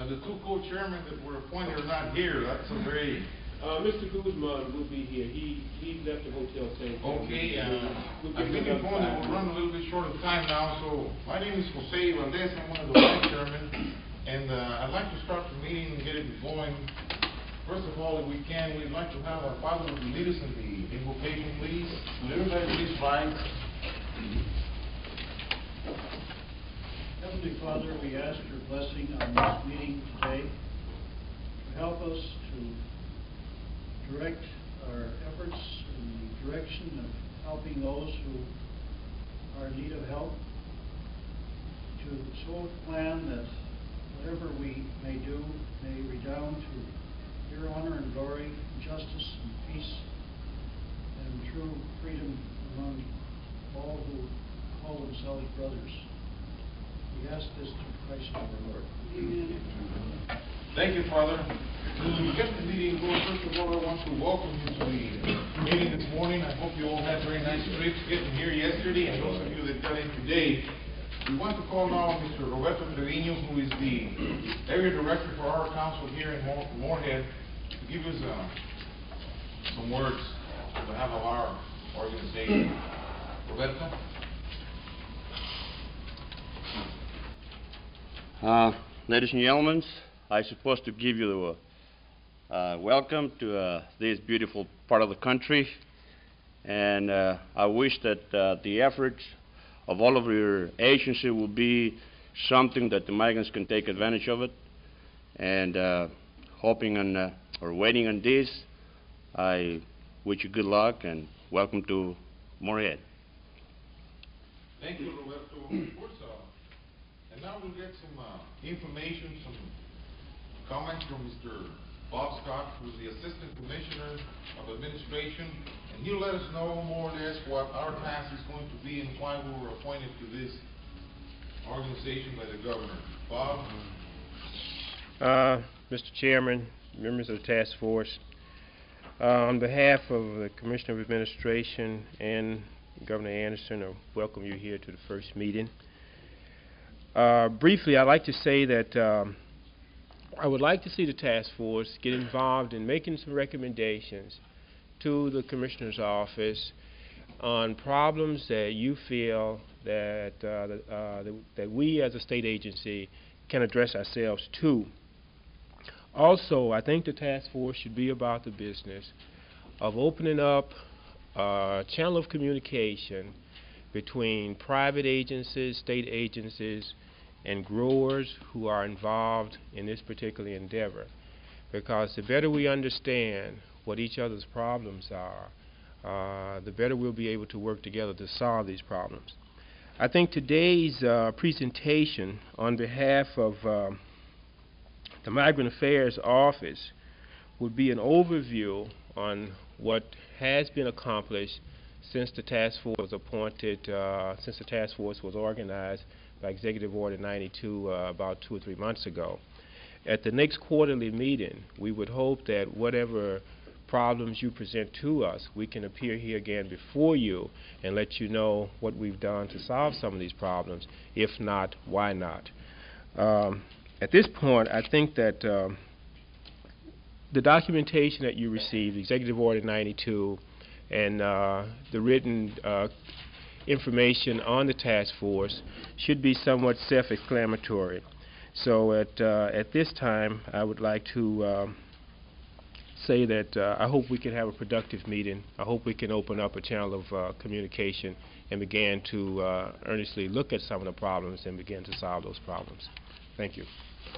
the two co-chairmen that were appointed are not here. That's a very... Mr. Guzman will be here. He left the hotel saying... Okay, I think we're run a little bit short of time now, so my name is Jose Valdez. I'm one of the vice chairmen, and I'd like to start the meeting and get it going. First of all, if we can, we'd like to have our Father lead us in the invocation, please. Would everybody please rise? Heavenly Father, we ask your blessing on this meeting today to help us to direct our efforts in the direction of helping those who are in need of help, to so plan that whatever we may do may redound to your honor and glory, justice and peace, and true freedom among all who call themselves brothers. We ask this through Christ our Lord. Amen. Thank you, Father. As we get the meeting going, first of all, I want to welcome you to the meeting this morning. I hope you all had very nice trips getting here yesterday, and those of you that got in today. We want to call now Mr. Roberto Trevino, who is the area director for our council here in Moorhead, to give us some words on behalf of our organization. Roberto? Ladies and gentlemen, I'm supposed to give you welcome to this beautiful part of the country, and I wish that the efforts of all of your agency will be something that the migrants can take advantage of it, and hoping on or waiting on this, I wish you good luck and welcome to Moorhead. Thank you, Roberto. And now we'll get some information, some comments from Mr. Bob Scott, who's the Assistant Commissioner of Administration, and he'll let us know more or less what our task is going to be and why we were appointed to this organization by the governor. Bob? Mr. Chairman, members of the task force, on behalf of the Commissioner of Administration and Governor Anderson, I welcome you here to the first meeting. Briefly, I'd like to say that I would like to see the task force get involved in making some recommendations to the Commissioner's office on problems that you feel that that we as a state agency can address ourselves to. Also, I think the task force should be about the business of opening up a channel of communication between private agencies, state agencies, and growers who are involved in this particular endeavor. Because the better we understand what each other's problems are, the better we'll be able to work together to solve these problems. I think today's presentation on behalf of the Migrant Affairs Office would be an overview on what has been accomplished since the task force was appointed, since the task force was organized by Executive Order 92 about 2 or 3 months ago. At the next quarterly meeting, we would hope that whatever problems you present to us, we can appear here again before you and let you know what we've done to solve some of these problems. If not, why not? At this point, I think that the documentation that you received, Executive Order 92, and the written information on the task force should be somewhat self-explanatory. So at this time, I would like to say that I hope we can have a productive meeting. I hope we can open up a channel of communication and begin to earnestly look at some of the problems and begin to solve those problems. Thank you.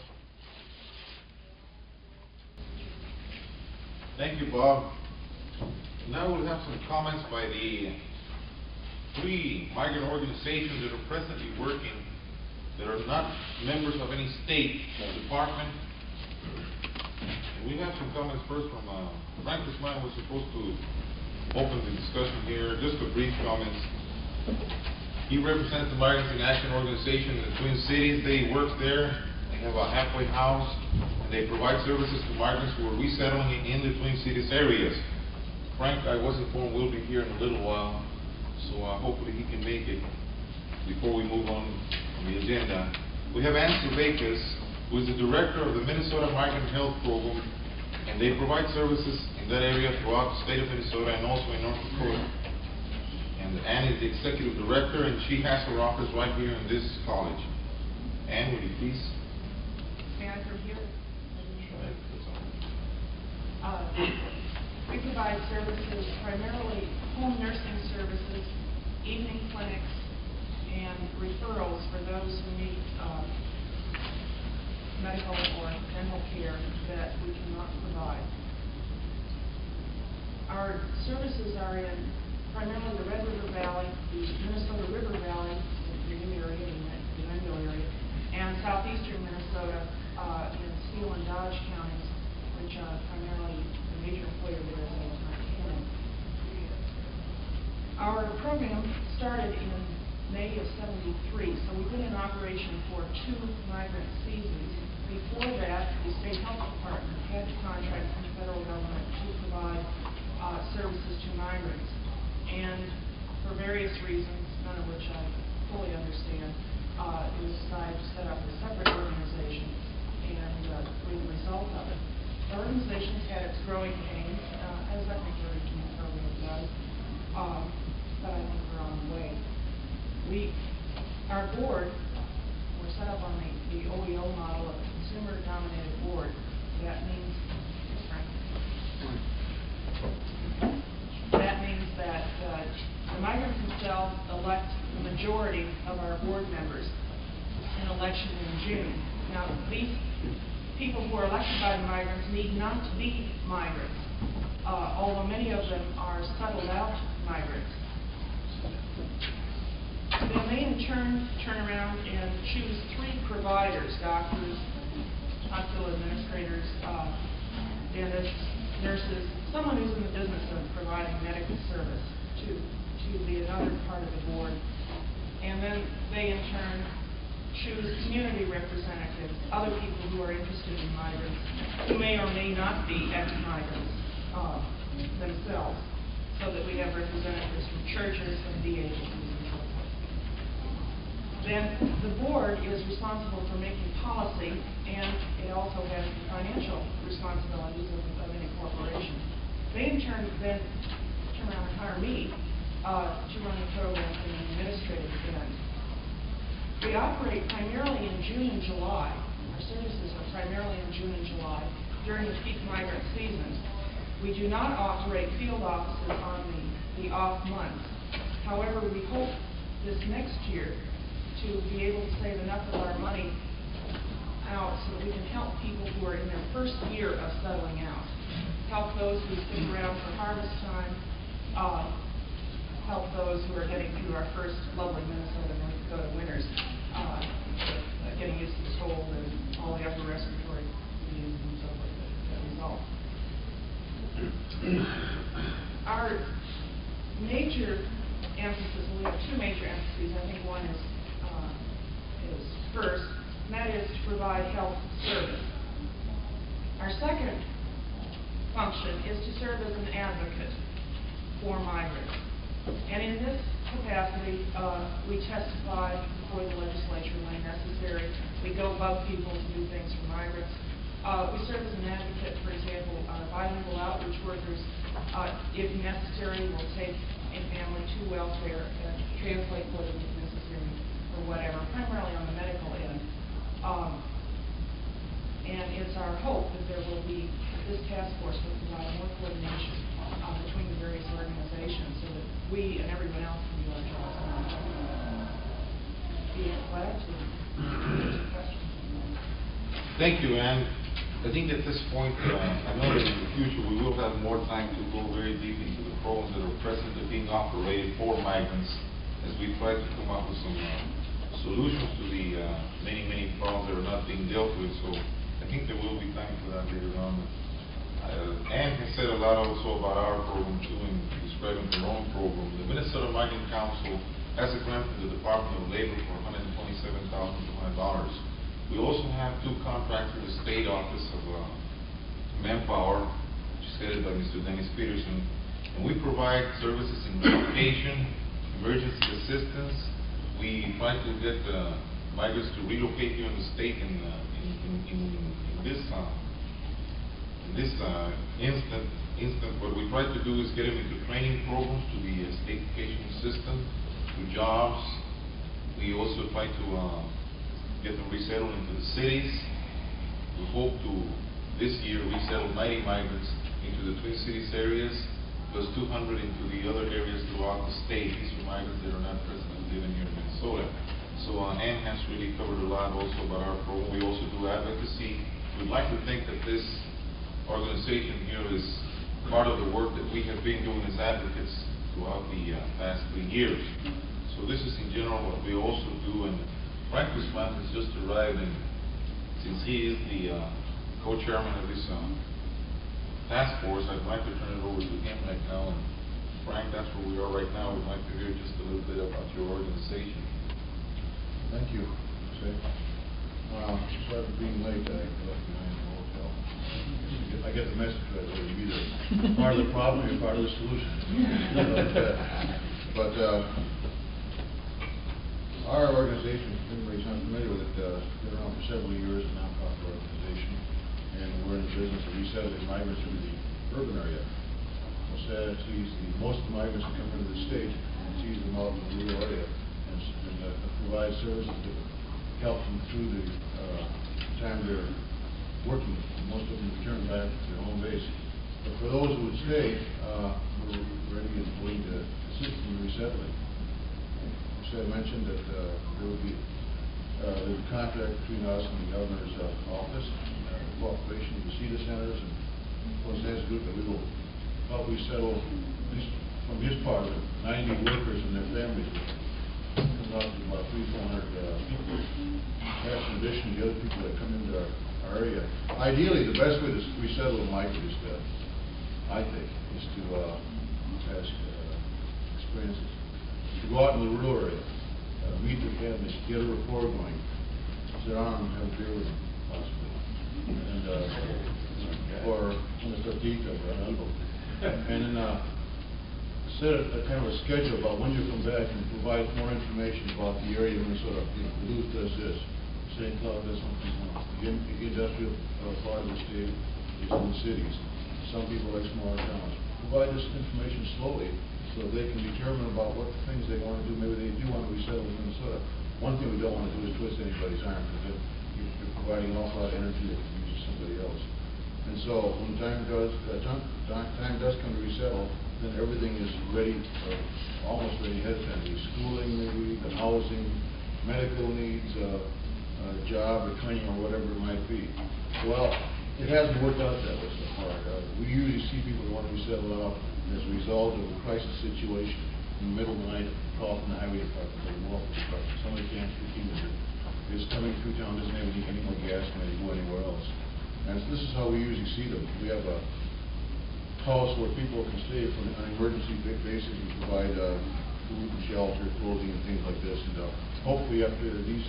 Thank you, Bob. Now we'll have some comments by the 3 migrant organizations that are presently working that are not members of any state department. And we have some comments first from Frank Guzman was supposed to open the discussion here. Just a brief comments. He represents the Migrants in Action organization in the Twin Cities. They work there. They have a halfway house, and they provide services to migrants who are resettling in the Twin Cities areas. Frank, I was informed, will be here in a little while, so hopefully he can make it before we move on the agenda. We have Ann Cervacas, who is the director of the Minnesota Migrant Health Program, and they provide services in that area throughout the state of Minnesota and also in North Dakota. And Ann is the executive director, and she has her office right here in this college. Ann, would you please? May I from here? All right, We provide services, primarily home nursing services, evening clinics, and referrals for those who need medical or dental care that we cannot provide. Our services are in primarily the Red River Valley, the Minnesota River Valley, the new area, the Mendel area, and southeastern Minnesota in Steele and Dodge counties, which are primarily the major employer there is Montana. Our program started in May of '73, so we've been in operation for 2 migrant seasons. Before that, the state health department had to contract from the federal government to provide services to migrants. And for various reasons, none of which I fully understand, it was decided to set up a separate organization. And we're the result of it. The organization's had its growing pains, as I think every community program does, but I think we're on the way. Our board, we're set up on the OEO model of a consumer-dominated board. That means, that the migrants themselves elect the majority of our board members in election in June. Now, these people who are elected by the migrants need not to be migrants, although many of them are settled out migrants. They may in turn around and choose 3 providers: doctors, hospital administrators, dentists, nurses, someone who's in the business of providing medical service to be another part of the board. And then they in turn choose community representatives, other people who are interested in migrants, who may or may not be ex-migrants themselves, so that we have representatives from churches and the agencies and so forth. Then the board is responsible for making policy, and it also has the financial responsibilities of any corporation. They in turn then turn around and hire me to run the program from an administrative end. We operate primarily in June and July. Our services are primarily in June and July during the peak migrant season. We do not operate field offices on the off months. However, we hope this next year to be able to save enough of our money out so that we can help people who are in their first year of settling out. Help those who stick around for harvest time. Help those who are getting through our first lovely Minnesota North Dakota winters, getting used to the cold and all the upper respiratory diseases and so forth that result. Our major emphasis, well, we have 2 major emphases. I think one is first, and that is to provide health service. Our second function is to serve as an advocate for migrants. And in this capacity, we testify before the legislature when necessary. We go above people to do things for migrants. We serve as an advocate, for example, bilingual outreach workers, if necessary, will take a family to welfare and translate for them if necessary or whatever, primarily on the medical end. And it's our hope that this task force will provide more coordination between the various organizations so that we and everyone else can do our jobs. Be glad to answer questions. Thank you, Ann. I think at this point, I know that in the future we will have more time to go very deep into the programs that are presently being operated for migrants as we try to come up with some solutions to the many problems that are not being dealt with. So I think there will be time for that later on. Ann has said a lot also about our program too in describing her own program. The Minnesota Migrant Council has a grant from the Department of Labor for $127,200. We also have 2 contracts with the State Office of Manpower, which is headed by Mr. Dennis Peterson, and we provide services in relocation, emergency assistance. We try to get migrants to relocate here in the state in in this instant, what we try to do is get them into training programs to the state education system, to jobs. We also try to get them resettled into the cities. We hope to, this year, resettle 90 migrants into the Twin Cities areas, plus 200 into the other areas throughout the state. These are migrants that are not presently living here in Minnesota. So Ann has really covered a lot also about our program. We also do advocacy. We'd like to think that this organization here is part of the work that we have been doing as advocates throughout the past 3 years. So this is in general what we also do, and Frank Guzman has just arrived, and since he is the co-chairman of this task force, I'd like to turn it over to him right now. And Frank, that's where we are right now. We'd like to hear just a little bit about your organization. Thank you. Sorry for being late. I left behind the hotel. I get the message right away. You're either part of the problem or part of the solution. But our organization, if anybody's not familiar with it, been around for several years, a non-profit organization, and we're in the business of resettling migrants into the urban area. Most of the migrants that come into the state and sees them out in the rural area and provide services that help them through the time they're working. Most of them return back to their home base. But for those who would stay, we're ready and willing to assist in resettling. I mentioned that there will be there's a contract between us and the governor's office, cooperation with the CETA centers and Los Group, that we will help resettle, at least from his part of it, 90 workers and their families. It comes out to about 300-400 people. That's in addition to the other people that come into our area. Ideally, the best way to resettle a migrant is to, I think, is to ask experiences. To go out in the rural area, meet their families, get a rapport going, sit down and have a beer with them, possibly, and or when it's a detail, and then set a kind of a schedule about when you come back and provide more information about the area of Minnesota. Duluth does this, St. Cloud does something else. The industrial part of the state is in the cities. Some people like smaller towns. Provide this information slowly, so they can determine about what things they want to do. Maybe they do want to resettle in Minnesota. One thing we don't want to do is twist anybody's arm, because you're providing an awful lot of energy that can be used to somebody else. And so when time does come to resettle, then everything is ready, almost ready ahead of time. The schooling, maybe, the housing, medical needs, job or training or whatever it might be. Well, it hasn't worked out that way so far. We usually see people who want to resettle out as a result of a crisis situation in the middle of the night, call from the highway department or the welfare department. Somebody can't speak English. It's coming through town, doesn't have any more gas money to go anywhere else. And this is how we usually see them. We have a house where people can stay on an emergency basis and provide food and shelter, clothing, and things like this. And hopefully, after these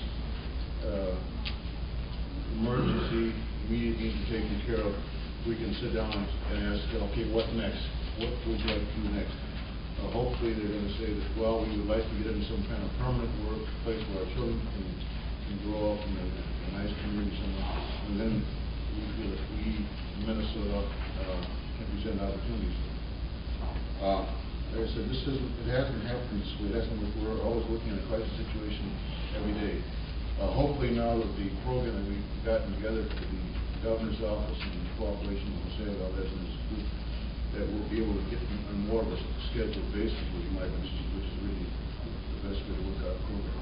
emergency immediate needs are taken care of, we can sit down and ask, okay, what next? What would you like to do next? Hopefully, they're going to say that, well, we would like to get into some kind of permanent work place where our children can grow up in a nice community somewhere. And then we feel that we, in Minnesota, can present opportunities. Like I said, it hasn't happened this way. We're always looking at a crisis situation every day. Hopefully now that the program that we've gotten together for the governor's office and the cooperation with Jose Valdez and his group, that we'll be able to get on more of a scheduled basis with migrants, which is really the best way to look at our program.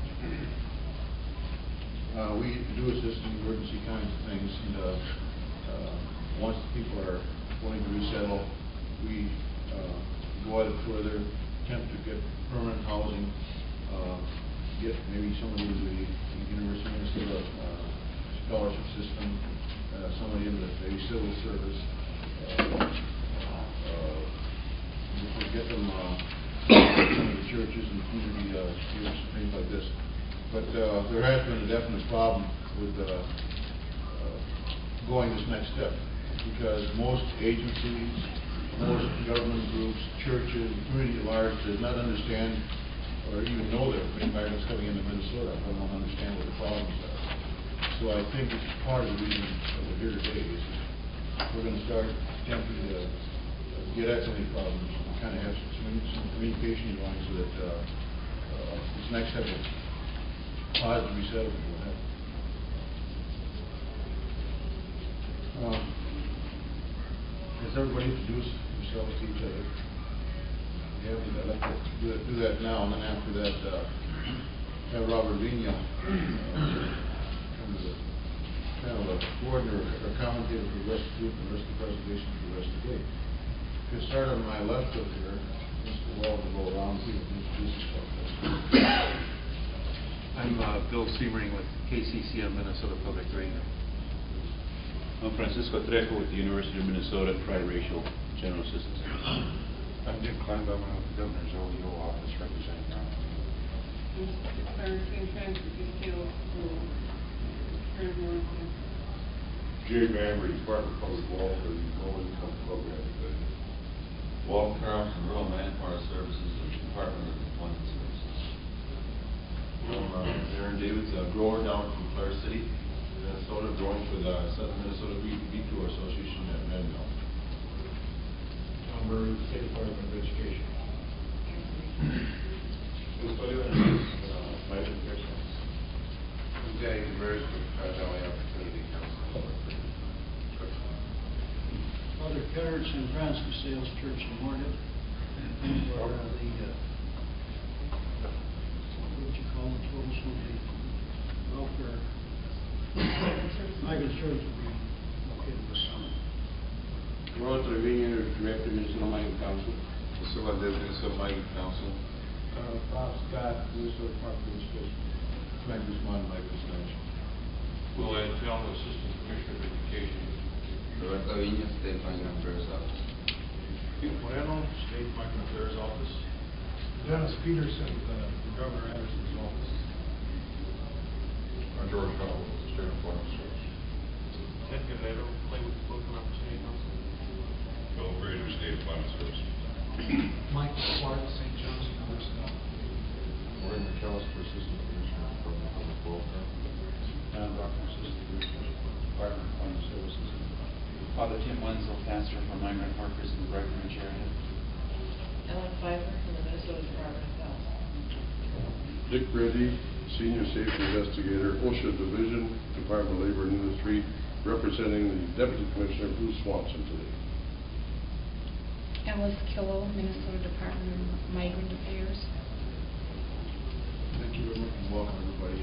We do assist in emergency kinds of things, and once people are willing to resettle, we go at it further, attempt to get permanent housing, get maybe somebody into the University of Minnesota scholarship system, somebody into the civil service, get them into the churches and community groups, things like this. But there has been a definite problem with going this next step, because most agencies, most government groups, churches, the community at large does not understand or even know there are migrants coming into Minnesota. They don't understand what the problems are. So I think it's part of the reason that we're here today is we're gonna start attempting to get at some of these problems. We kind of have some communication going so that, this next type of positive resettlement will happen. Has everybody introduced themselves to each other? Yeah, I'd like to do that now, and then after that, have Robert Vina, kind of a coordinator or commentator for the rest of the group and the rest of the presentation for the rest of the day. If you start on my left up here, Mr. Wall will go around, he will introduce himself. I'm Bill Siemering with KCCM Minnesota Public Radio. I'm Francisco Trejo with the University of Minnesota Tri-Racial General Assistance. I'm Dick Kleinbaum with the Governor's OEO office representing Brown. Jerry Mabry, Department of Public Welfare, the Low Income Program Division. Walton Carlson, Rural Manpower Services, and Department of Employment Services. Aaron Davids, a grower down from Clare City, Minnesota, growing for the Southern Minnesota Beef Grower Association at Manville. John Murray, State Department of Education. I'm Danny Converse with Valley Opportunity Council. Father Ketter, St. Francis Sales Church in Moorhead. For what would you call the total social welfare? Migrant Service will be located this summer. Ronald Trevino, Director, Minnesota Migrant Council. Priscilla Des, Minnesota Migrant Council. Bob Scott, Minnesota Department of Education. Frank Guzman, Migrant Extension. Will Antel, Assistant Commissioner of Education. Roberto Viña, State Migrant Affairs Office. Pete Moreno, State Migrant Affairs Office. Dennis Peterson, Governor Anderson's office. George Howell, State Employment Service. Ted Guerrero, Playwood Local Opportunity Council. Bill Brader, State Employment Service. Michael Clark, St. John's University. Maureen McAllister, Assistant Commissioner from Public Welfare. John Bruckner, Assistant Commissioner, Department of Employment Services. Father Tim Wenzel, pastor for migrant workers in the Breckenridge area. Ellen Pfeiffer from the Minnesota Department of Health. Dick Reddy, Senior Safety Investigator, OSHA Division, Department of Labor and Industry, representing the Deputy Commissioner Bruce Swanson today. Alice Killow, Minnesota Department of Migrant Affairs. Thank you very much and welcome everybody.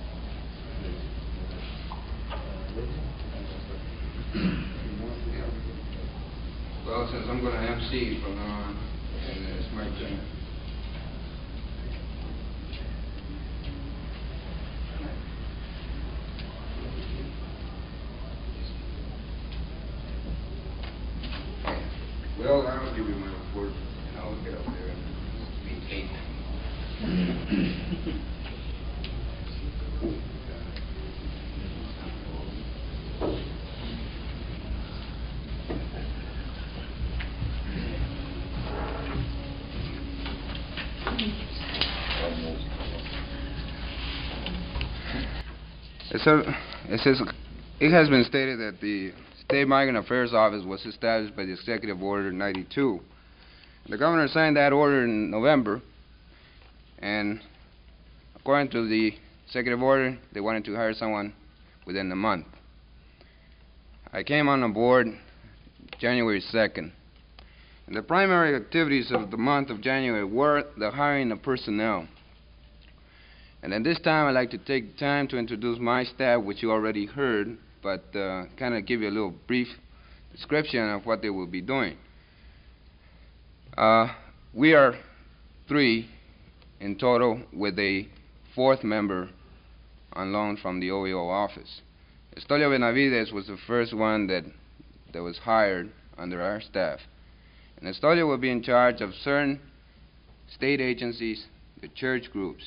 Well, since I'm going to MC from now on, and it's my turn. Well, I'll give you my report, and I'll get up there and be taped. It has been stated that the State Migrant Affairs Office was established by the Executive Order 92. The governor signed that order in November, and according to the Executive Order, they wanted to hire someone within a month. I came on the board January 2nd. And the primary activities of the month of January were the hiring of personnel. And at this time, I'd like to take time to introduce my staff, which you already heard, but kind of give you a little brief description of what they will be doing. We are 3 in total, with a 4th member on loan from the OEO office. Estolio Benavides was the first one that was hired under our staff. And Estolio will be in charge of certain state agencies, the church groups.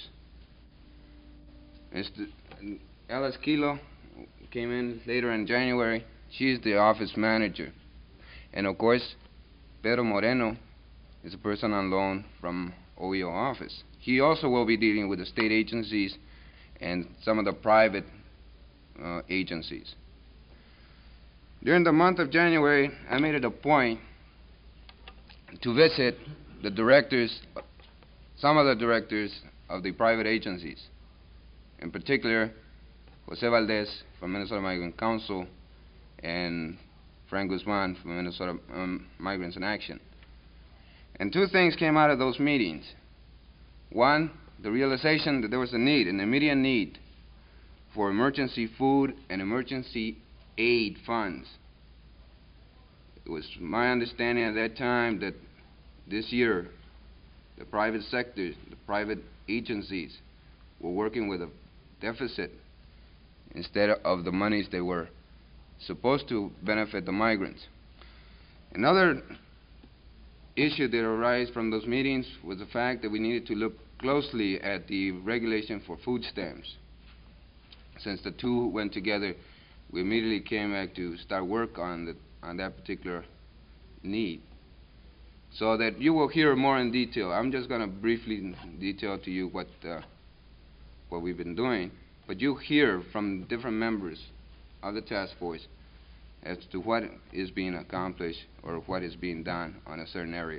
Alice Kilo came in later in January. She's the office manager. And of course, Pedro Moreno is a person on loan from OEO office. He also will be dealing with the state agencies and some of the private agencies. During the month of January, I made it a point to visit the directors, some of the directors of the private agencies, in particular Jose Valdez from Minnesota Migrant Council and Frank Guzman from Minnesota Migrants in Action. And two things came out of those meetings. One, the realization that there was a need, an immediate need, for emergency food and emergency aid funds. It was my understanding at that time that this year the private sector, the private agencies were working with a deficit instead of the monies they were supposed to benefit the migrants. Another issue that arose from those meetings was the fact that we needed to look closely at the regulation for food stamps. Since the two went together, we immediately came back to start work on that particular need. So that you will hear more in detail. I'm just going to briefly detail to you what we've been doing, but you'll hear from different members of the task force as to what is being accomplished or what is being done on a certain area.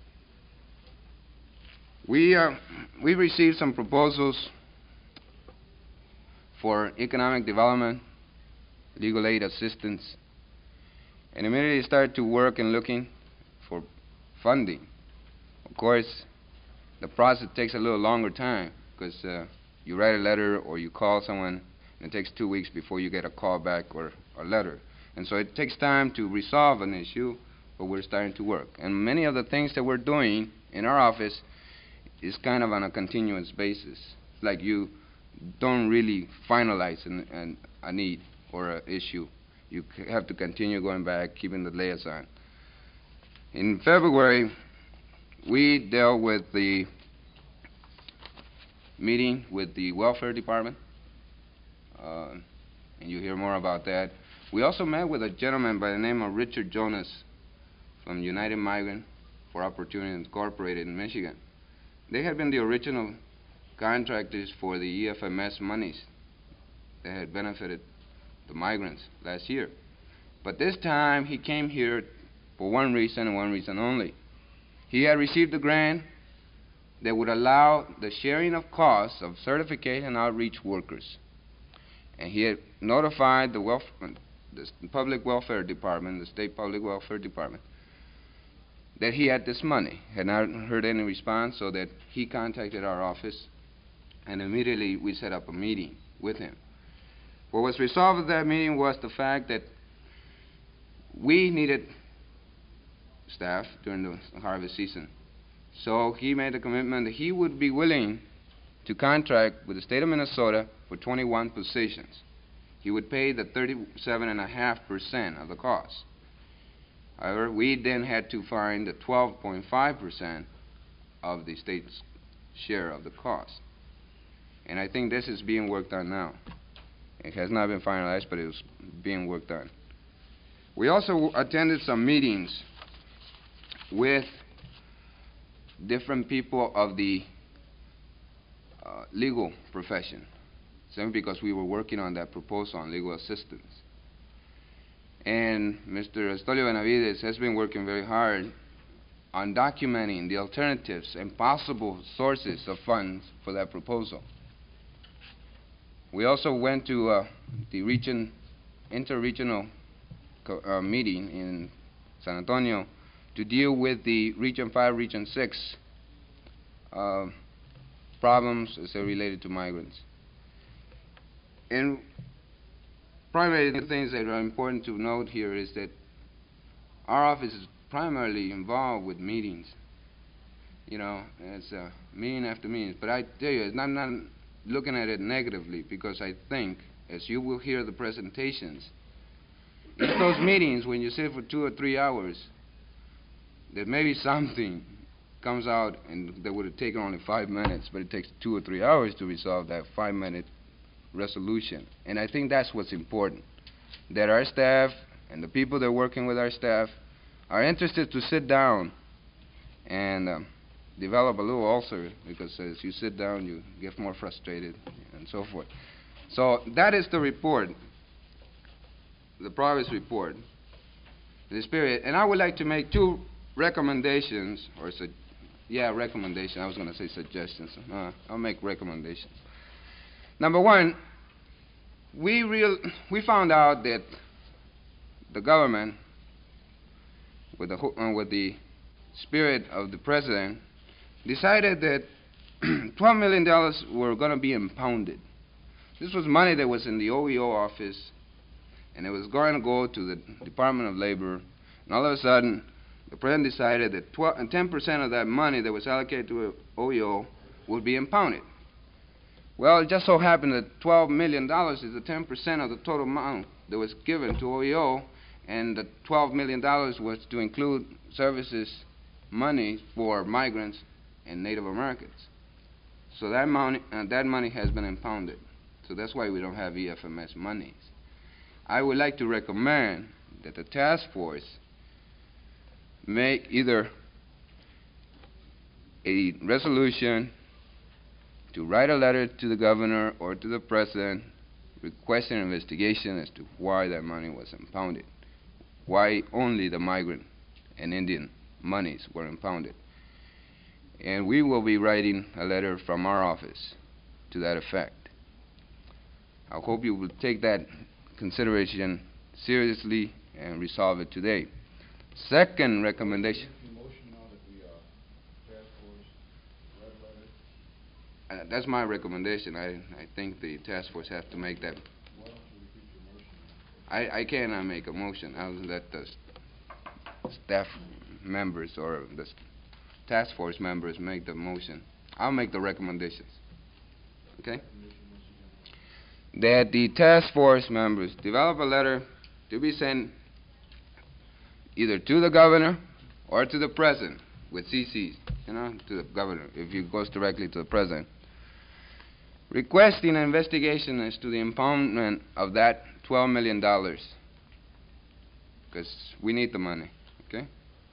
We received some proposals for economic development, legal aid assistance, and immediately started to work and looking for funding. Of course, the process takes a little longer time because you write a letter or you call someone and it takes 2 weeks before you get a call back or a letter. And so it takes time to resolve an issue, but we're starting to work. And many of the things that we're doing in our office is kind of on a continuous basis. Like you don't really finalize a need or an issue. You have to continue going back, keeping the liaison. In February, we dealt with the meeting with the welfare department, and you'll hear more about that. We also met with a gentleman by the name of Richard Jonas from United Migrant for Opportunity Incorporated in Michigan. They had been the original contractors for the EFMS monies that had benefited the migrants last year. But this time he came here for one reason and one reason only. He had received a grant that would allow the sharing of costs of certification outreach workers. And he had notified the public welfare department, the state public welfare department, that he had this money. Had not heard any response, so that he contacted our office, and immediately we set up a meeting with him. What was resolved at that meeting was the fact that we needed staff during the harvest season. So he made a commitment that he would be willing to contract with the state of Minnesota for 21 positions. He would pay the 37.5% of the cost. However, we then had to find the 12.5% of the state's share of the cost. And I think this is being worked on now. It has not been finalized, but it was being worked on. We also attended some meetings with different people of the legal profession, simply because we were working on that proposal on legal assistance. And Mr. Estolio Benavides has been working very hard on documenting the alternatives and possible sources of funds for that proposal. We also went to the interregional meeting in San Antonio to deal with the Region 5, Region 6 problems as they're related to migrants. And primarily the things that are important to note here is that our office is primarily involved with meetings. You know, it's meeting after meeting. But I tell you, I'm not looking at it negatively, because I think, as you will hear the presentations, it's those meetings when you sit for 2 or 3 hours that maybe something comes out and that would have taken only 5 minutes, but it takes 2 or 3 hours to resolve that 5-minute resolution. And I think that's what's important, that our staff and the people that are working with our staff are interested to sit down and develop a little ulcer, because as you sit down you get more frustrated and so forth. So that is the report, the progress report, this period. And I would like to make two recommendations, or recommendation. I was going to say suggestions. I'll make recommendations. Number one, we found out that the government, with the spirit of the president, decided that $12 million were going to be impounded. This was money that was in the OEO office, and it was going to go to the Department of Labor. And all of a sudden, the president decided that 10% of that money that was allocated to OEO would be impounded. Well, it just so happened that $12 million is the 10% of the total amount that was given to OEO, and the $12 million was to include services money for migrants and Native Americans. So that money has been impounded. So that's why we don't have EFMS monies. I would like to recommend that the task force make either a resolution to write a letter to the governor or to the president requesting an investigation as to why that money was impounded, why only the migrant and Indian monies were impounded. And we will be writing a letter from our office to that effect. I hope you will take that consideration seriously and resolve it today. Second recommendation. That's my recommendation. I think the task force have to make that. I cannot make a motion. I'll let the staff members or the task force members make the motion. I'll make the recommendations. Okay? That the task force members develop a letter to be sent either to the governor or to the president with CCs, to the governor, if it goes directly to the president, requesting an investigation as to the impoundment of that $12 million, because we need the money, okay?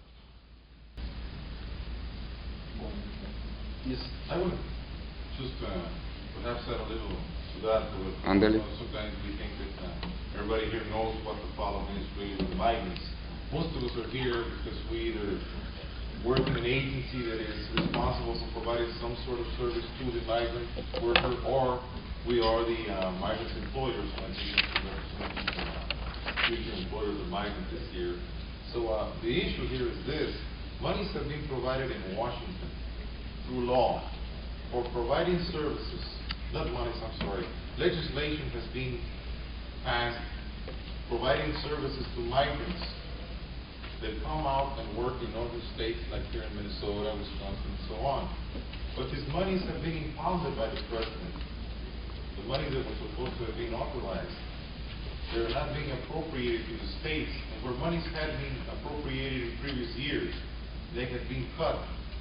Yes, I would just perhaps add a little to that. Andale. Sometimes we think that everybody here knows what the problem is really with migrants. Most of us are here because we either work in an agency that is responsible for providing some sort of service to the migrant worker, or we are the migrants' employers when future employers of migrants this year. So the issue here is this: monies have been provided in Washington through law for providing services. Not monies, I'm sorry. Legislation has been passed providing services to migrants that come out and work in other states like here in Minnesota, Wisconsin, and so on. But these monies have been impounded by the president. The money that was supposed to have been authorized, they're not being appropriated to the states. And where monies had been appropriated in previous years, they had been cut.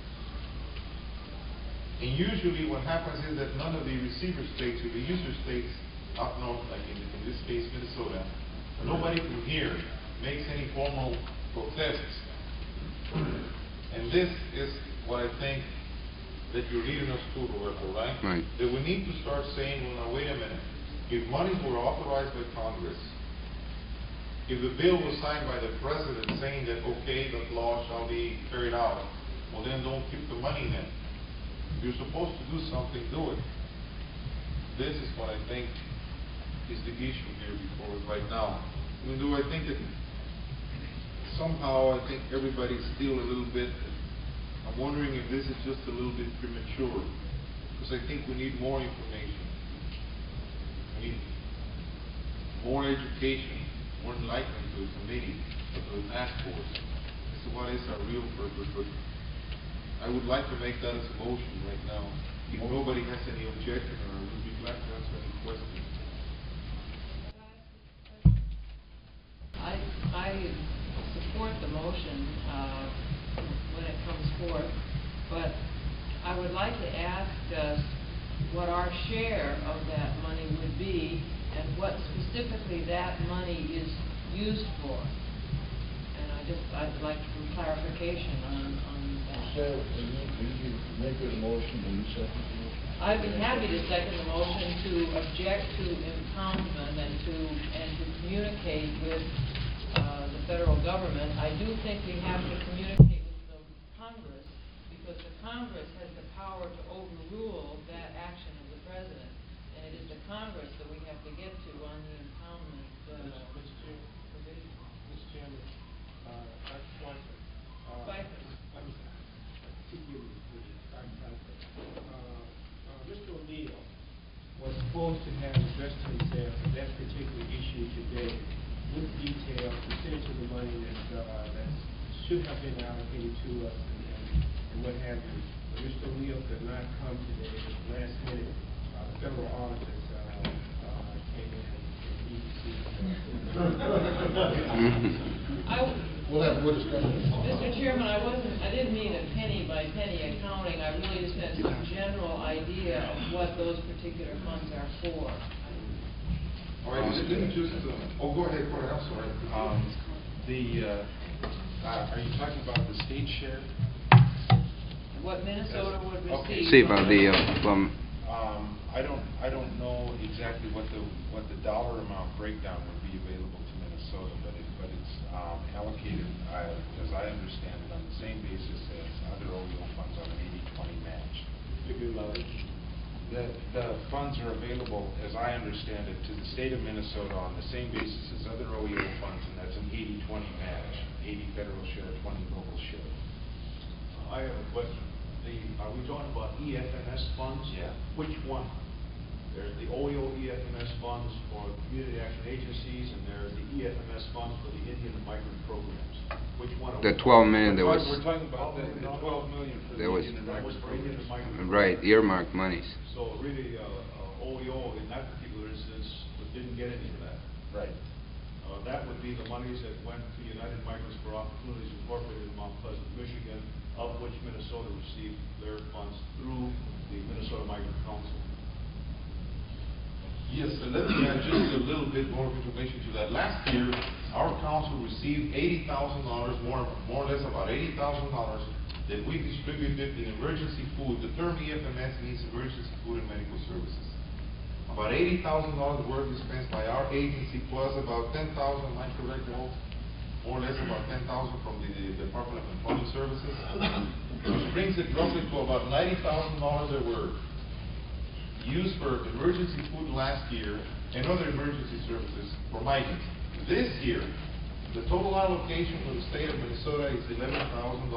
And usually what happens is that none of the receiver states or the user states up north, like in this case Minnesota, nobody from here makes any formal protests. And this is what I think that you're leading us to, Roberto, right? Right. That we need to start saying, well, now, wait a minute. If monies were authorized by Congress, if the bill was signed by the president saying that, okay, that law shall be carried out, well, then don't keep the money then. If you're supposed to do something, do it. This is what I think is the issue here before us right now. Even though I think that somehow I think everybody's still a little bit, I'm wondering if this is just a little bit premature, because I think we need more information. We need more education, more enlightenment to the committee, to the task force, as to what is our real purpose. But I would like to make that as a motion right now. If nobody has any objection, I would be glad to answer any questions. I support the motion when it comes forth, but I would like to ask us what our share of that money would be and what specifically that money is used for. And I I'd like some clarification on that. Sarah, can you make a motion, and you second the motion? I'd be happy to second the motion to object to impoundment and to communicate with the federal government. I do think we have to communicate with the Congress, because the Congress has the power to overrule that action of the President. And it is the Congress that we have to get to on the impoundment provision. Mr. Chairman, Dr. Schweitzer. Schweitzer. Mr. O'Neill was supposed to have addressed himself to that particular issue today with detail, percentage of the money that should have been allocated to us and what have you. But Mr. O'Neill could not come today at the last minute. The federal auditors came in and he We'll have more discussion. Mr. Chairman, I didn't mean a penny by penny accounting. I really just had some general idea of what those particular funds are for. All right, let me just, go ahead, Corey, I'm sorry. Are you talking about the state share? What Minnesota would Okay. receive. See, from I don't know exactly what the dollar amount breakdown would be available to Minnesota, but it's allocated, as I understand it, on the same basis as other OEO funds on an 80-20 match. The funds are available, as I understand it, to the state of Minnesota on the same basis as other OEO funds, and that's an 80-20 match, 80 federal share, 20 local share. I have a question. Are we talking about EFMS funds? Yeah. Which one? There's the OEO EFMS funds for community action agencies, and there's the EFMS funds for the Indian and migrant programs. Which one? the 12 million that was, We're talking about the 12 million for the That was- Indian and That was migrant for Indian and programs. migrant. right, earmarked monies. So really, OEO in that particular instance didn't get any of that. Right. That would be the monies that went to United Migrants for Opportunities Incorporated in Mount Pleasant, Michigan, of which Minnesota received their funds through the Minnesota Migrant Council. Yes, let me add just a little bit more information to that. Last year, our council received $80,000, more or less about $80,000 that we distributed in emergency food. The term EFMS means emergency food and medical services. About $80,000 were dispensed by our agency, plus about $10,000, am I correct, Walt? More or less about $10,000 from the Department of Employment Services, which brings it roughly to about $90,000 that were used for emergency food last year and other emergency services for migrants. This year, the total allocation for the state of Minnesota is $11,000.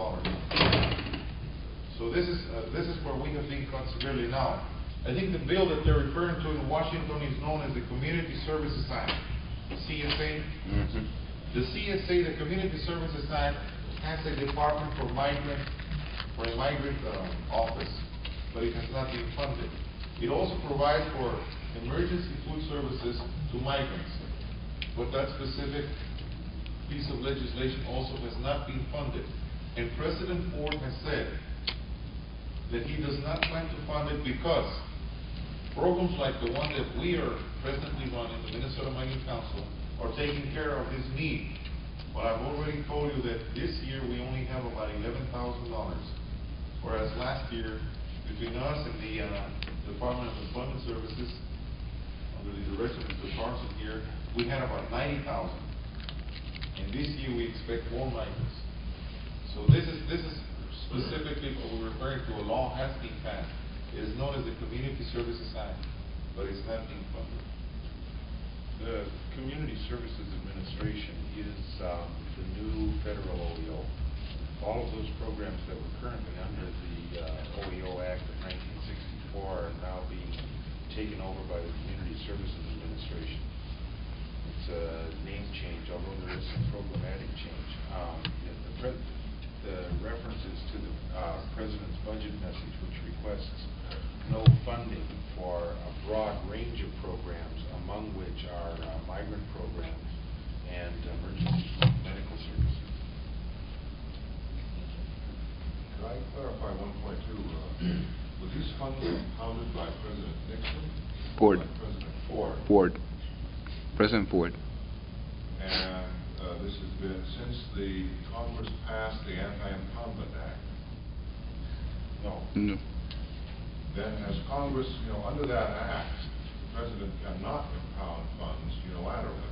So this is where we have been cut severely now. I think the bill that they're referring to in Washington is known as the Community Services Act, CSA. The CSA, the Community Services Act, has a department for a migrant office, but it has not been funded. It also provides for emergency food services to migrants, but that specific piece of legislation also has not been funded. And President Ford has said that he does not plan to fund it because programs like the one that we are presently running, the Minnesota Migrant Council, are taking care of this need. But I've already told you that this year we only have about $11,000, whereas last year, between us and the Department of Employment Services, under the direction of Mr. Carson here, we had about $90,000. And this year we expect more migrants. So this is specifically what we're referring to. A law has been passed. It is known as the Community Services Act, but it's not being funded. The Community Services Administration is the new federal OEO. All of those programs that were currently under the OEO Act of 1964 are now being taken over by the Community Services Administration. It's a name change, although there is some programmatic change. The references to the President's budget message, which requests no funding for a broad range of programs, among which are migrant programs and emergency medical services. Could I clarify 1.2? Were these funds founded by President Nixon? Ford. By President Ford. Ford. President Ford. And this has been since the Congress passed the Anti-Impoundment Act. No. No. Then as Congress, under that act, the President cannot impound funds unilaterally.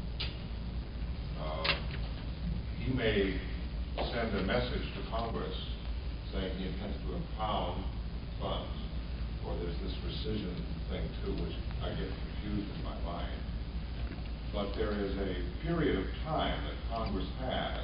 He may send a message to Congress saying he intends to impound funds, or there's this rescission thing too, which I get confused in my mind. But there is a period of time that Congress has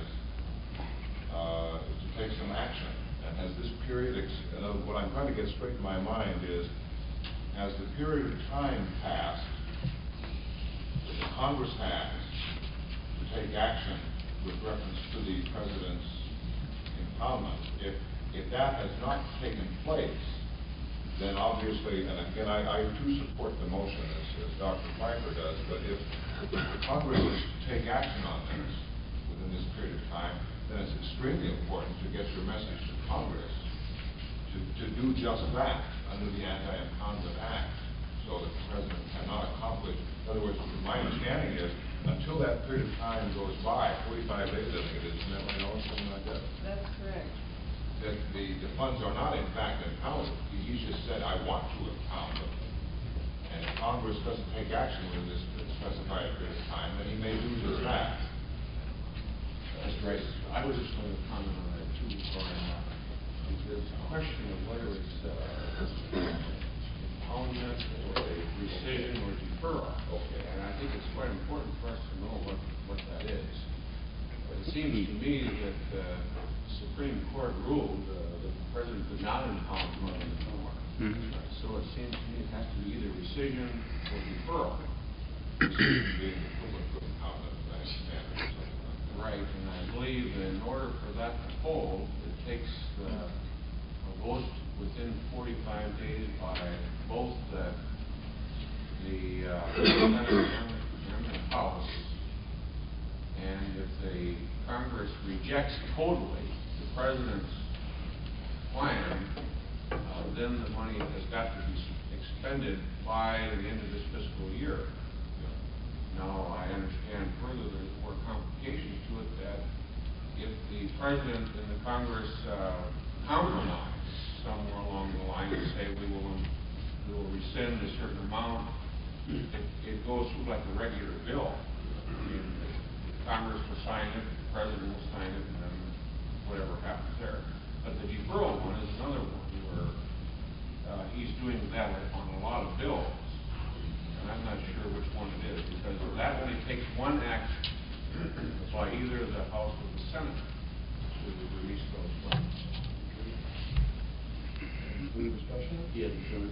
to take some action. And has this period, what I'm trying to get straight in my mind is, has the period of time passed that Congress has to take action with reference to the President's impoundment? If that has not taken place, then obviously, and again, I too support the motion as Dr. Piper does, but if Congress is to take action on this within this period of time, then it's extremely important to get your message to Congress to do just that under the Anti-Impoundment Act, so that the President cannot accomplish. In other words, my understanding is, until that period of time goes by, 45 days I think it is, isn't that right, or something like that? That's correct. That the funds are not in fact impounded. He just said, I want to impound them. And if Congress doesn't take action within this specified period of time, then he may do just that. Mr. Rice, I was just going to comment on that too, Brian. There's a question of whether it's impoundment or a rescission or deferral. Okay, and I think it's quite important for us to know what that is. But it seems to me that the Supreme Court ruled that the President could not impound money anymore. So it seems to me it has to be either rescission or deferral. Right, and I believe that in order for that to hold, it takes a vote within 45 days by both the Senate and the House. And if the Congress rejects totally the President's plan, then the money has got to be expended by the end of this fiscal year. Now, I understand further there's more complications to it, that if the President and the Congress compromise somewhere along the line and say we will rescind a certain amount, it goes through like a regular bill. I mean, Congress will sign it, the President will sign it, and then whatever happens there. But the deferral one is another one where he's doing that on a lot of bills. And I'm not sure which one it is, because that only takes one action by either the House or the Senate to release those funds. Any discussion? Yes, Chairman.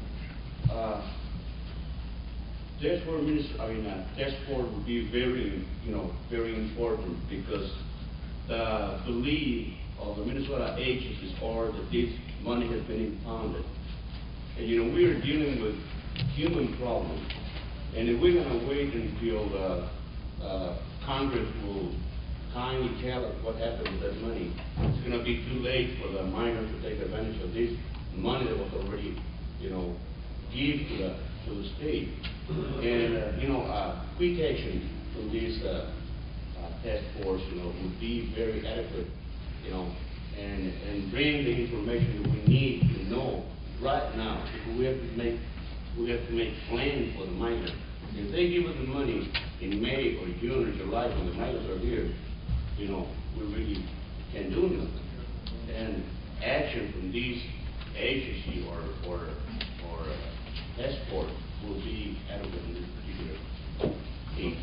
Task force would be very, very important, because the belief of the Minnesota agencies are that this money has been impounded. And we are dealing with human problems. And if we're going to wait until Congress will kindly tell us what happened with that money, it's going to be too late for the miners to take advantage of this money that was already, given to the state. And quick action from this task force, would be very adequate, and bring the information that we need to know right now. We have to make plans for the miners. If they give us the money in May or June or July when the miners are here, we really can't do nothing. And action from these agency or task force will be adequate in this particular case.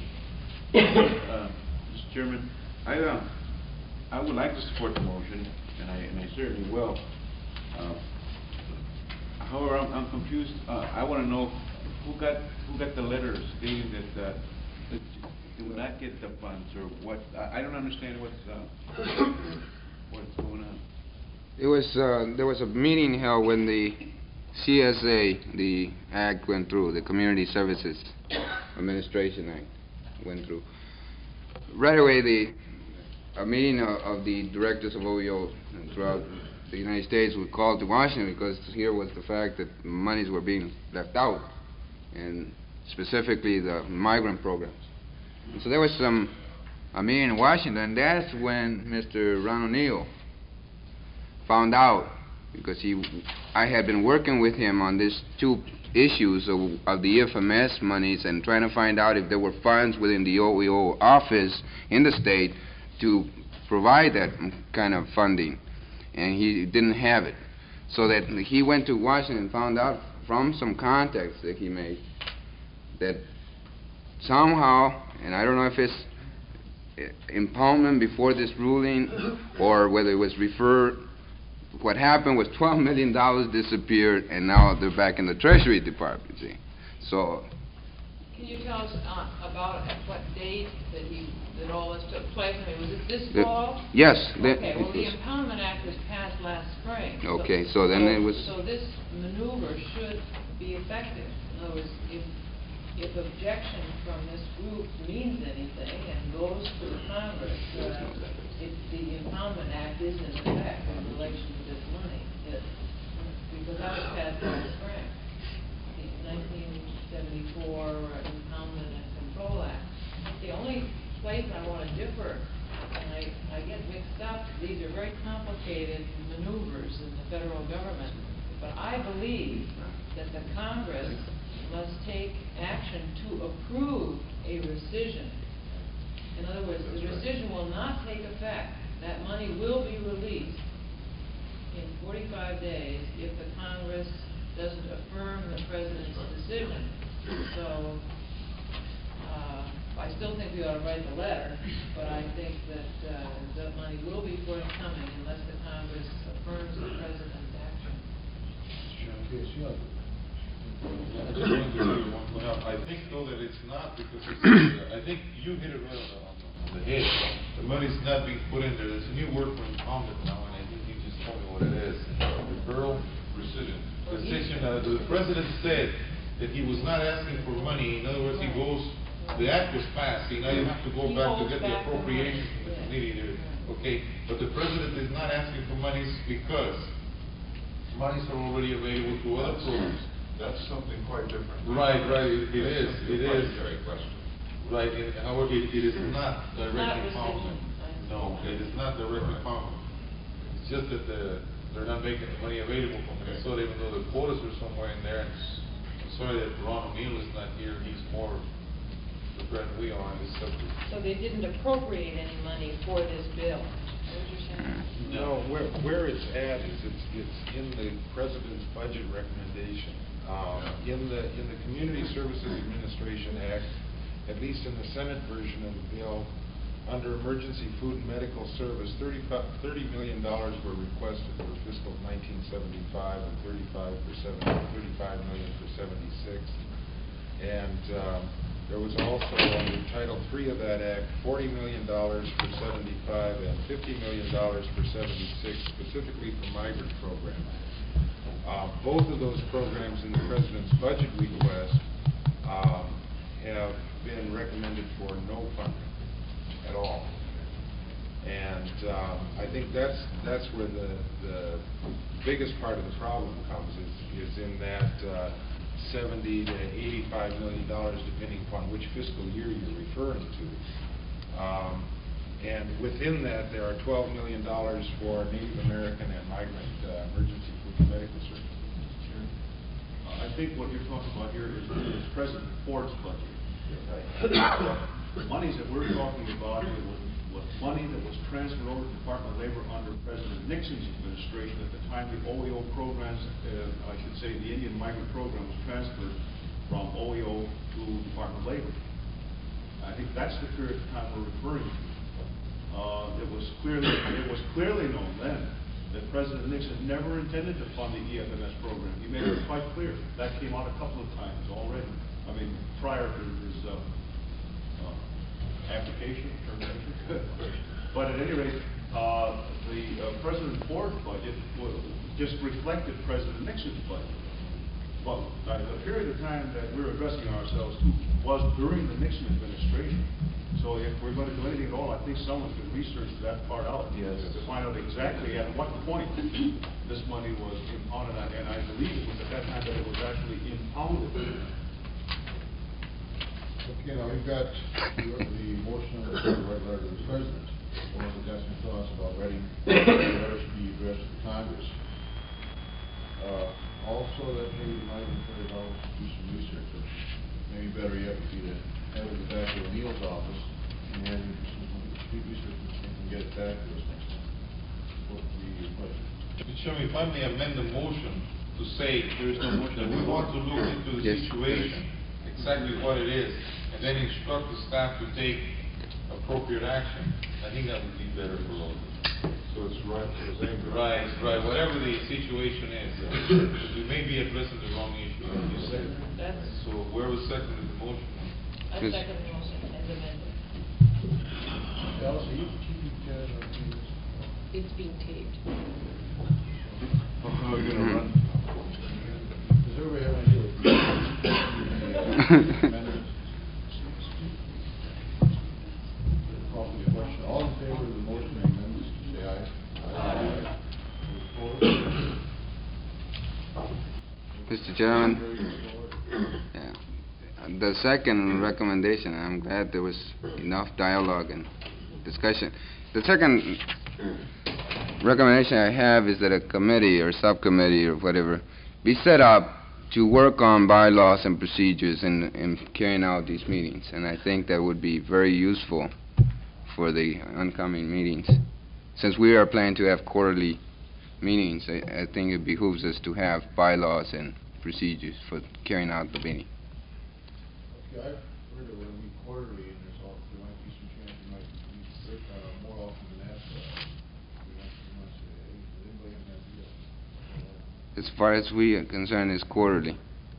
Mr. Chairman, I would like to support the motion, and I certainly will. However, I'm confused. I want to know who got the letter stating that they would not get the funds, or what. I don't understand what's going on. It was there was a meeting held when the CSA, the act went through, the Community Services Administration Act went through. Right away, a meeting of the directors of OEO throughout the United States was called to Washington, because here was the fact that monies were being left out, and specifically the migrant programs. And so there was some a meeting in Washington. That's when Mr. Ron O'Neill found out, because I had been working with him on these two issues of the FMS monies and trying to find out if there were funds within the OEO office in the state to provide that kind of funding, and he didn't have it. So that he went to Washington and found out from some contacts that he made that somehow, and I don't know if it's impoundment before this ruling or whether it was referred, what happened was $12 million disappeared, and now they're back in the Treasury Department. See? So. Can you tell us about at what date that all this took place? I mean, was it this fall? Yes. Okay. Well, the Impoundment Act was passed last spring. Okay. So then it was. So this maneuver should be effective. In other words, if objection from this group means anything and goes to the Congress, if the Impoundment Act is in effect in relation to this money, because that was passed last spring, the 1974 Impoundment and Control Act. The only place I want to differ, and I get mixed up, these are very complicated maneuvers in the federal government, but I believe that the Congress must take action to approve a rescission. In other words, the rescission will not take effect. That money will be released in 45 days if the Congress doesn't affirm the President's decision. So, I still think we ought to write the letter, but I think that the money will be forthcoming unless the Congress affirms the President's action. I just wanted to say one point out. I think though that it's not because I think you hit it right on the head. The money's not being put in there. There's a new word for impoundment now, and I think you just told me what it is. Referral, rescission. The President said that he was not asking for money. In other words, he goes. The act was passed. See, now you have to go back to get the appropriation from the committee there. Okay, but the President is not asking for monies because monies are already available to other programs. That's something quite different. Right, it is. Question. Right, however, it is not direct impoundment. No, it is not direct impoundment. It's just that they're not making the money available from Minnesota, even though the quotas are somewhere in there. And I'm sorry that Ron O'Neill is not here. He's more the friend we are on this subject. So they didn't appropriate any money for this bill. What you're saying? No, where it's at is it's in the President's budget recommendation. In the Community Services Administration Act, at least in the Senate version of the bill, under Emergency Food and Medical Service, $30 million were requested for fiscal 1975 and $35 million for 76. And there was also under Title III of that Act, $40 million for 75 and $50 million for 76, specifically for migrant programs. Both of those programs in the President's budget request have been recommended for no funding at all. And I think that's where the biggest part of the problem comes is in that $70 to $85 million, depending upon which fiscal year you're referring to. And within that, there are $12 million for Native American and migrant emergency food and medical services. I think what you're talking about here is President Ford's budget. The monies that we're talking about was money that was transferred over to the Department of Labor under President Nixon's administration at the time the OEO programs, I should say the Indian Migrant Program was transferred from OEO to Department of Labor. I think that's the period of time we're referring to. It was clearly known then that President Nixon never intended to fund the EFMS program. He made it quite clear. That came out a couple of times already. I mean, prior to his application, termination. But at any rate, the President Ford budget just reflected President Nixon's budget. But the period of time that we're addressing ourselves to was during the Nixon administration. So if we're going to do anything at all, I think someone could research that part out to find out exactly at what point this money was impounded. And I believe it was at that time that it was actually impounded. Okay, now we've got the motion on the floor to write a letter to the President. One of the discussion thoughts about writing letters to be addressed to Congress. Also, that maybe might encourage all of us to do some research. But maybe better yet would be to have it back to O'Neill's office and have him do some deep research and get it back to us next time. What would be your pleasure? Mr. Chairman, if I may amend the motion to say that we want to look into the situation, exactly what it is, and then instruct the staff to take appropriate action, I think that would be better for all of us. So it's right for the same. Right, whatever the situation is. We may be addressing the wrong issue. So whoever seconded the motion. I second the motion as amended. Alice, are you keeping tabs on things? It's being taped. How are we going to run? Does everybody have any idea? Call for the question. All in favor of the motion and amendments, say aye. Aye. Opposed? Mr. Chairman, yeah. The second recommendation, I'm glad there was enough dialogue and discussion. The second recommendation I have is that a committee or subcommittee or whatever be set up to work on bylaws and procedures in carrying out these meetings. And I think that would be very useful for the oncoming meetings. Since we are planning to have quarterly meetings, I think it behooves us to have bylaws and procedures for carrying out the meeting. Okay, I've heard that we're going to meet quarterly, and there might be some chance we might meet more often than that. Does anybody have an idea? As far as we are concerned, it's quarterly.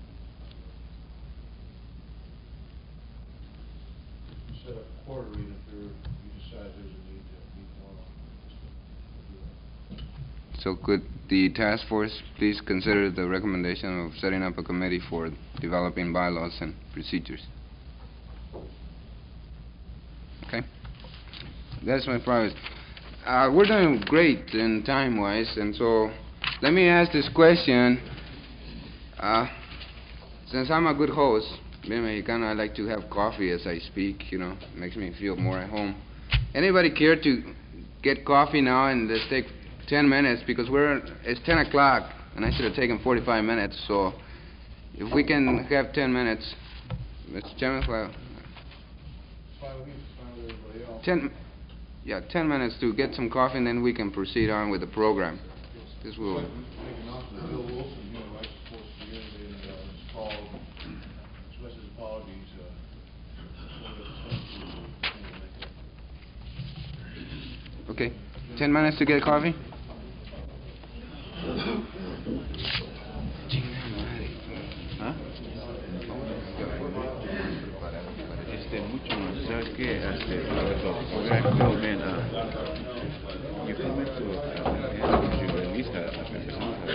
Set up quarterly, and if you decide there's a need to meet more often. So could the task force please consider the recommendation of setting up a committee for developing bylaws and procedures? Okay? That's my promise. We're doing great in time-wise, and so let me ask this question. Since I'm a good host, being Mexicano, I like to have coffee as I speak, makes me feel more at home. Anybody care to get coffee now and let's take 10 minutes, because it's 10 o'clock, and I should have taken 45 minutes, so if we can have 10 minutes, Mr. Chairman, well, 10 minutes to get some coffee, and then we can proceed on with the program. This will... Make an announcement. Bill Wilson, right supposed to be in, and called, express his apologies. Okay, 10 minutes to get coffee? Mucho más, ¿sabes qué? You come into you release empezamos a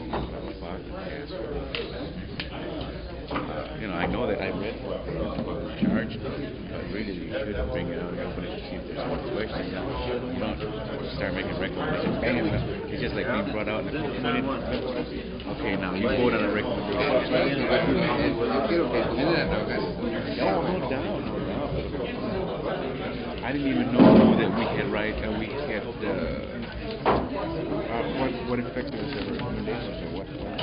hablar, I know that I read what the charge, but really you should bring it out and open it to see if there's some questions. You don't start making recommendations. It's just like being brought out in a okay, now you vote on a recommendation. No doubt. I didn't even know that we had what effective is the recommendations or what?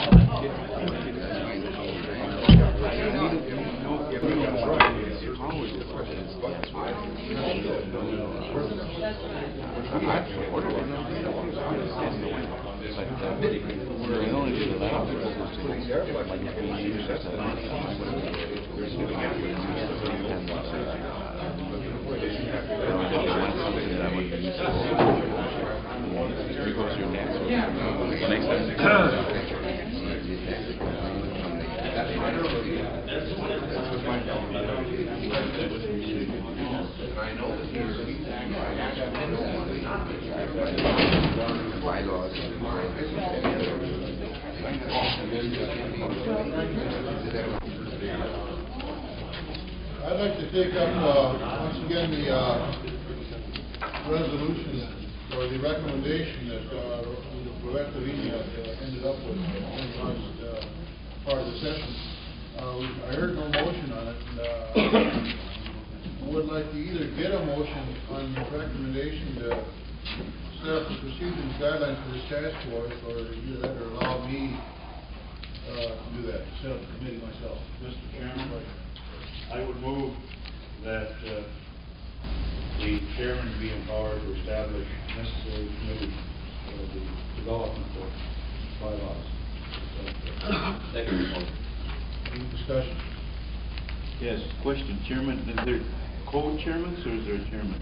I'd like to take up once again the resolution or the recommendation that Roberto Villa ended up with in the last part of the session I heard no motion on it, and, I would like to either get a motion on the recommendation to set up the procedures and guidelines for this task force, or either that, or allow me, to do that, set up the committee myself. Mr. Chairman, I would move that the chairman be empowered to establish necessary committee for the development of bylaws. Second motion. Any discussion? Yes, question, Chairman, is there co-chairmen, or is there a chairman?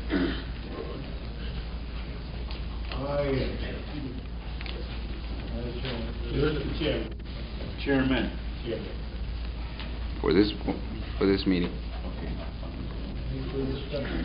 There's a chairman. Chairman. For this meeting. Any further discussion?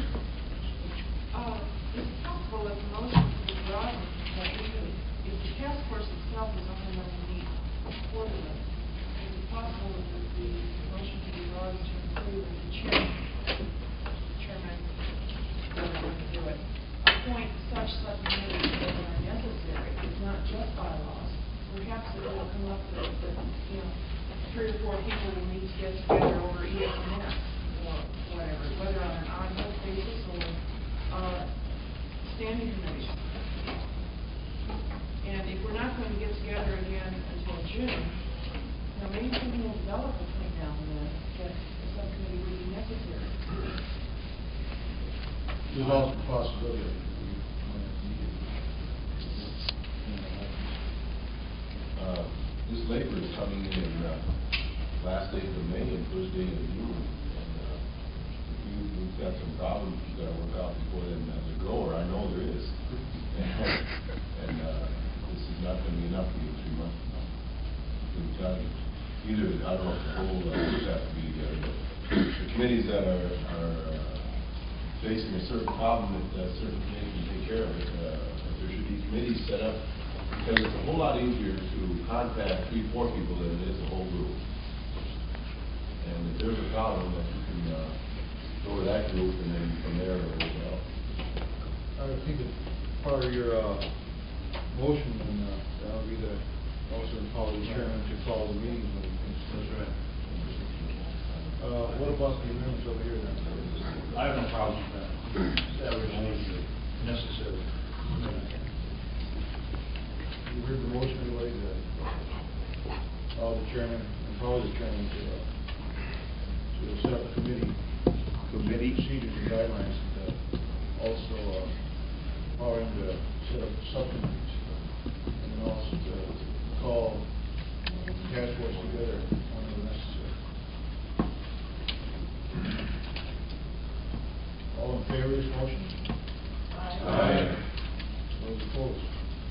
It's possible that the motion could be broadened, but if the task force itself is only going to meet quarterly, is it possible that the motion could be broadened to include the chairman do it, appoint such subcommittees that are necessary, it's not just bylaws. Perhaps it will come up that, 3 or 4 people will need to get together over ESNS or whatever, whether on an ad hoc basis or standing committees. And if we're not going to get together again until June, maybe something will develop between now and then that the subcommittee would be necessary. There's also the possibility of This labor is coming in last days of May and first day of June. And we've got some problems we've got to work out before then. As a grower, I know there is. And this is not going to be enough for you 3 months from now. I can tell you. Either, I don't know if the whole group has to be together, but the committees that are facing a certain problem that certain committees can take care of it, there should be committees set up, because it's a whole lot easier to contact 3, 4 people than it is a whole group. And if there's a problem, that you can go to that group, and then from there it will help. I think that part of your motion, and that'll be the, also empower the chairman to call the meetings when it's right. What about the amendments over here then? I have no problem with that. Establish necessary. You heard the motion, everybody, to allow the chairman, empower the chairman to set up a committee procedures and guidelines, and also empower him to set up subcommittees, and then also to call the task force together whenever necessary. All in favor of this motion? Aye. Those opposed?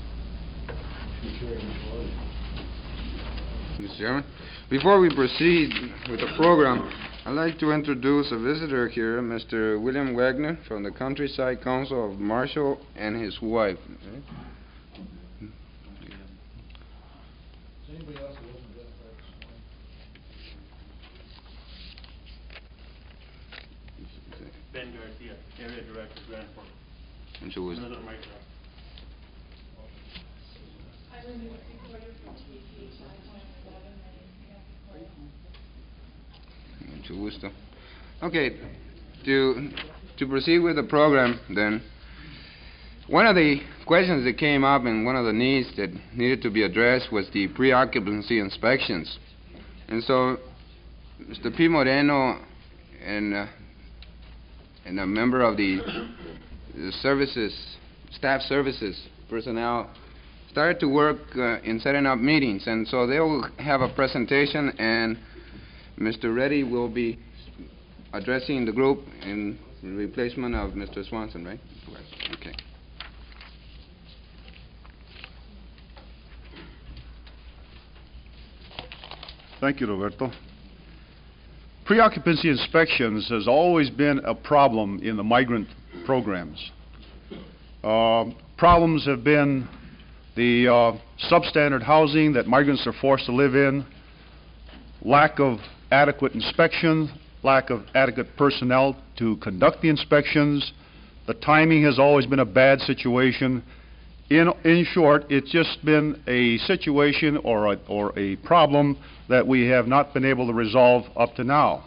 Mr. Chairman, before we proceed with the program, I'd like to introduce a visitor here, Mr. William Wagner from the Countryside Council of Marshall and his wife. Is anybody else who wasn't identified this morning? Ben Garcia, Area Director, Grand Forks. Mucho gusto. Another microphone. Mucho gusto. Okay, to proceed with the program then, one of the questions that came up and one of the needs that needed to be addressed was the pre-occupancy inspections. And so Mr. P. Moreno and a member of the staff services personnel started to work in setting up meetings, and so they will have a presentation, and Mr. Reddy will be addressing the group in replacement of Mr. Swanson, right? Okay. Thank you, Roberto. Pre-occupancy inspections has always been a problem in the migrant programs. Problems have been the substandard housing that migrants are forced to live in, lack of adequate inspection, lack of adequate personnel to conduct the inspections. The timing has always been a bad situation, In short, it's just been a situation or a problem that we have not been able to resolve up to now.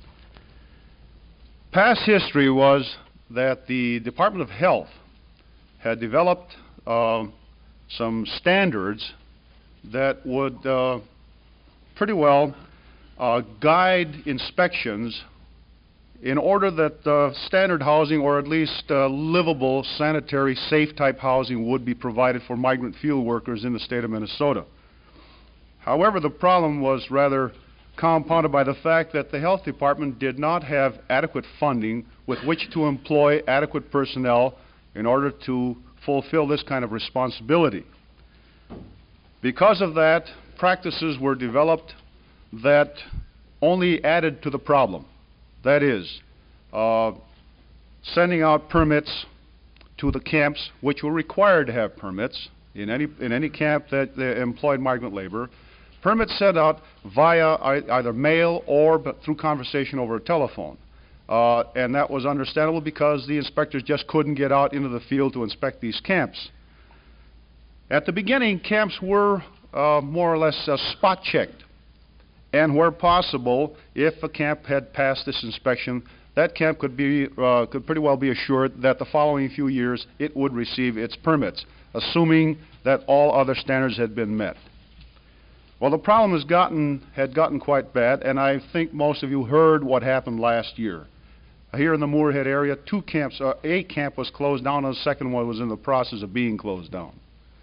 Past history was that the Department of Health had developed some standards that would pretty well guide inspections in order that standard housing, or at least livable, sanitary, safe type housing would be provided for migrant field workers in the state of Minnesota. However, the problem was rather compounded by the fact that the health department did not have adequate funding with which to employ adequate personnel in order to fulfill this kind of responsibility. Because of that, practices were developed that only added to the problem. That is, sending out permits to the camps, which were required to have permits in any camp that employed migrant labor. Permits sent out via either mail or through conversation over a telephone. And that was understandable because the inspectors just couldn't get out into the field to inspect these camps. At the beginning, camps were more or less spot checked. And where possible, if a camp had passed this inspection, that camp could pretty well be assured that the following few years it would receive its permits, assuming that all other standards had been met. Well, the problem had gotten quite bad, and I think most of you heard what happened last year. Here in the Moorhead area, a camp was closed down, and the second one was in the process of being closed down.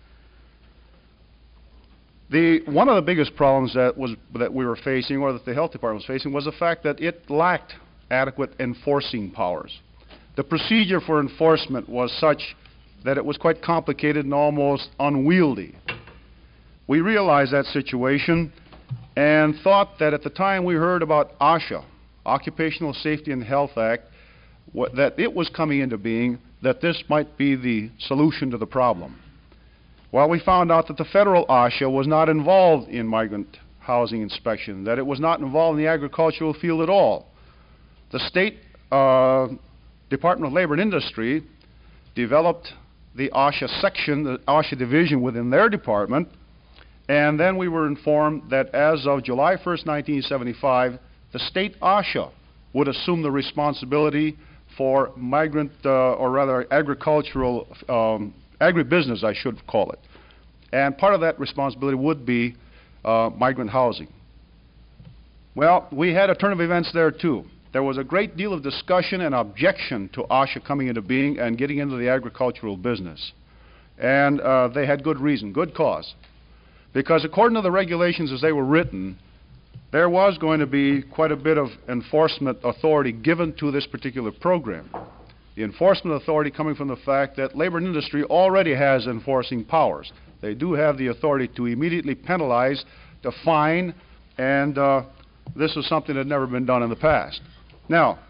One of the biggest problems that we were facing, or that the health department was facing, was the fact that it lacked adequate enforcing powers. The procedure for enforcement was such that it was quite complicated and almost unwieldy. We realized that situation and thought that at the time we heard about OSHA, Occupational Safety and Health Act, that it was coming into being, that this might be the solution to the problem. Well, we found out that the federal OSHA was not involved in migrant housing inspection, that it was not involved in the agricultural field at all. The state Department of Labor and Industry developed the OSHA section, the OSHA division within their department, and then we were informed that as of July 1st, 1975, the state OSHA would assume the responsibility for migrant, or rather agricultural, agribusiness, I should call it. And part of that responsibility would be migrant housing. Well, we had a turn of events there too. There was a great deal of discussion and objection to OSHA coming into being and getting into the agricultural business. And they had good reason, good cause. Because according to the regulations as they were written, there was going to be quite a bit of enforcement authority given to this particular program. The enforcement authority coming from the fact that labor and industry already has enforcing powers. They do have the authority to immediately penalize, to fine, and this was something that had never been done in the past. Now,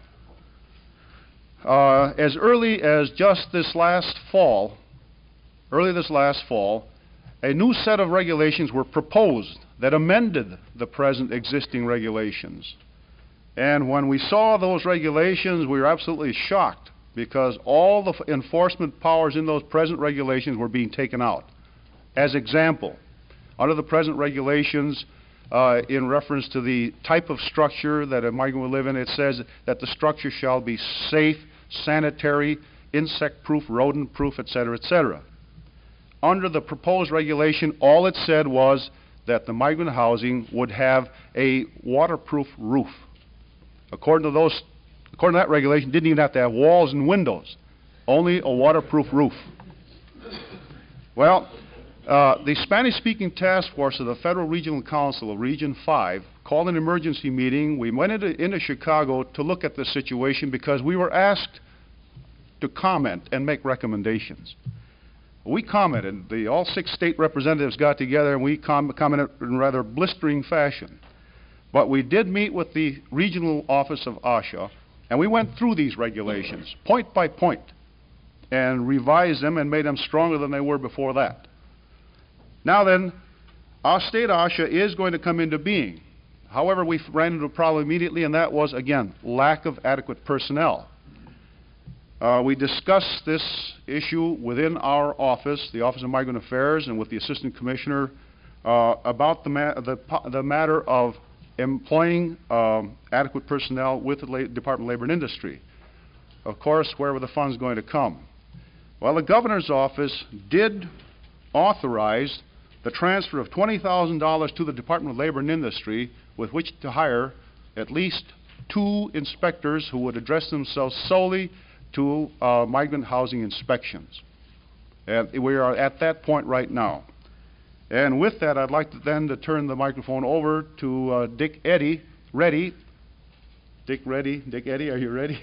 as early as just this last fall, a new set of regulations were proposed that amended the present existing regulations. And when we saw those regulations, we were absolutely shocked, because all the enforcement powers in those present regulations were being taken out. As example, under the present regulations, in reference to the type of structure that a migrant will live in, it says that the structure shall be safe, sanitary, insect-proof, rodent-proof, etc., etc. Under the proposed regulation, all it said was that the migrant housing would have a waterproof roof. According to that regulation, didn't even have to have walls and windows, only a waterproof roof. Well, the Spanish-speaking task force of the Federal Regional Council of Region 5 called an emergency meeting. We went into Chicago to look at the situation because we were asked to comment and make recommendations. We commented. All 6 state representatives got together and we commented in rather blistering fashion. But we did meet with the regional office of OSHA, and we went through these regulations, point by point, and revised them and made them stronger than they were before that. Now then, our state OSHA is going to come into being. However, we ran into a problem immediately, and that was, again, lack of adequate personnel. We discussed this issue within our office, the Office of Migrant Affairs, and with the Assistant Commissioner about the matter of employing adequate personnel with the Department of Labor and Industry. Of course, where were the funds going to come? Well, the Governor's office did authorize the transfer of $20,000 to the Department of Labor and Industry with which to hire at least 2 inspectors who would address themselves solely to migrant housing inspections. And we are at that point right now. And with that, I'd like to then to turn the microphone over to Dick Eddy. Dick Eddy, are you ready?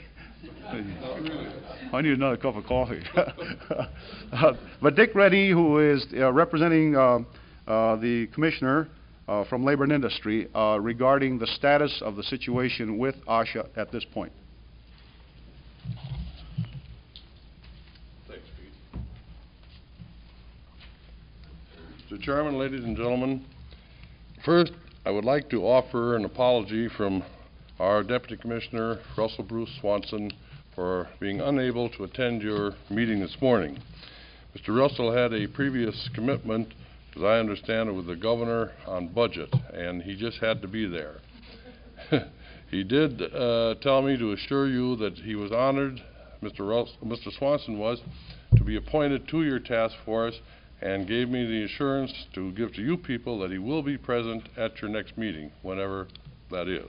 I need another cup of coffee. But Dick Reddy, who is representing the Commissioner from Labor and Industry regarding the status of the situation with OSHA at this point. Thanks, Pete. Mr. Chairman, ladies and gentlemen, first I would like to offer an apology from our Deputy Commissioner, Russell Bruce Swanson, for being unable to attend your meeting this morning. Mr. Russell had a previous commitment, as I understand it, with the Governor on budget, and he just had to be there. He did tell me to assure you that he was honored, Mr. Swanson was, to be appointed to your task force, and gave me the assurance to give to you people that he will be present at your next meeting, whenever that is.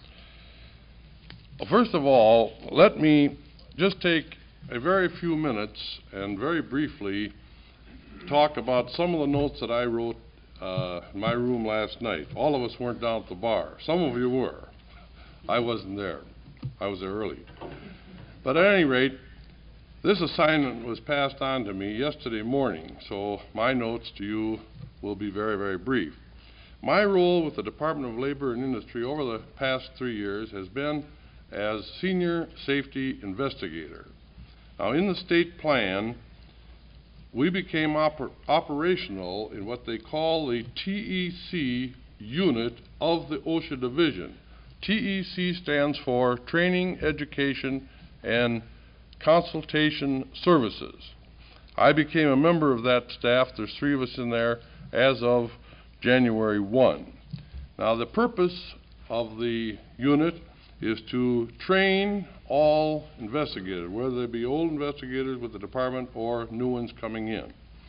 Well, first of all, let me just take a very few minutes and very briefly talk about some of the notes that I wrote in my room last night. All of us weren't down at the bar. Some of you were. I wasn't there. I was there early. But at any rate, this assignment was passed on to me yesterday morning, so my notes to you will be very, very brief. My role with the Department of Labor and Industry over the past 3 years has been as Senior Safety Investigator. Now, in the state plan, we became operational in what they call the TEC unit of the OSHA division. TEC stands for Training, Education, and Consultation Services. I became a member of that staff. There's 3 of us in there as of January 1. Now, the purpose of the unit is to train all investigators, whether they be old investigators with the department or new ones coming in.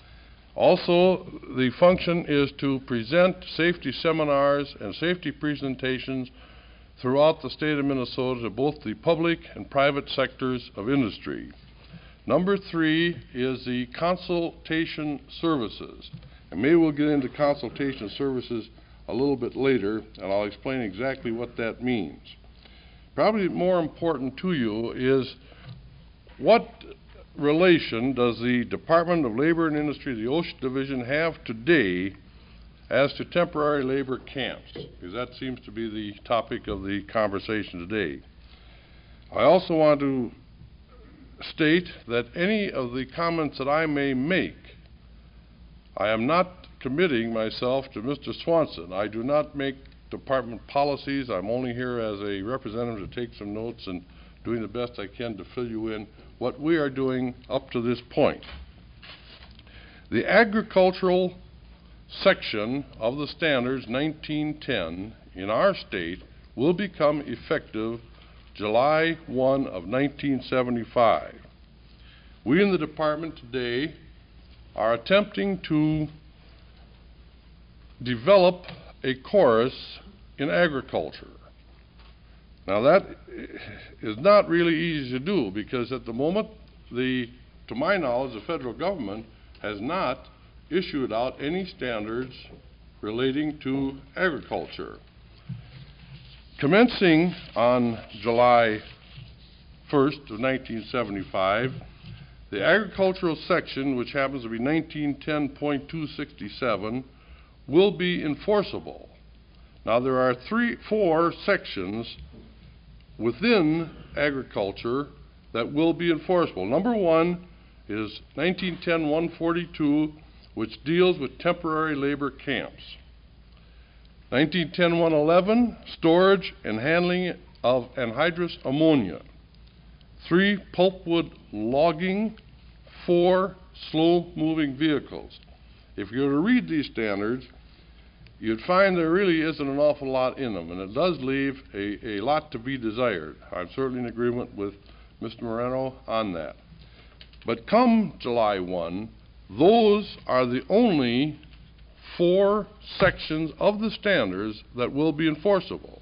Also, the function is to present safety seminars and safety presentations throughout the state of Minnesota to both the public and private sectors of industry. Number 3 is the consultation services. And maybe we'll get into consultation services a little bit later, and I'll explain exactly what that means. Probably more important to you is what relation does the Department of Labor and Industry, the OSHA division, have today as to temporary labor camps? Because that seems to be the topic of the conversation today. I also want to state that any of the comments that I may make, I am not committing myself to Mr. Swanson. I do not make department policies. I'm only here as a representative to take some notes and doing the best I can to fill you in what we are doing up to this point. The agricultural section of the standards 1910 in our state will become effective July 1 of 1975. We in the department today are attempting to develop a course in agriculture. Now, that is not really easy to do because at the moment, to my knowledge, the federal government has not issued out any standards relating to agriculture. Commencing on July 1st of 1975, the agricultural section, which happens to be 1910.267, will be enforceable. Now, there are 4 sections within agriculture that will be enforceable. Number 1 is 1910.142, which deals with temporary labor camps. 1910.111, storage and handling of anhydrous ammonia. 3, pulpwood logging, 4, slow-moving vehicles. If you were to read these standards, you'd find there really isn't an awful lot in them, and it does leave a lot to be desired. I'm certainly in agreement with Mr. Moreno on that. But come July 1, those are the only 4 sections of the standards that will be enforceable.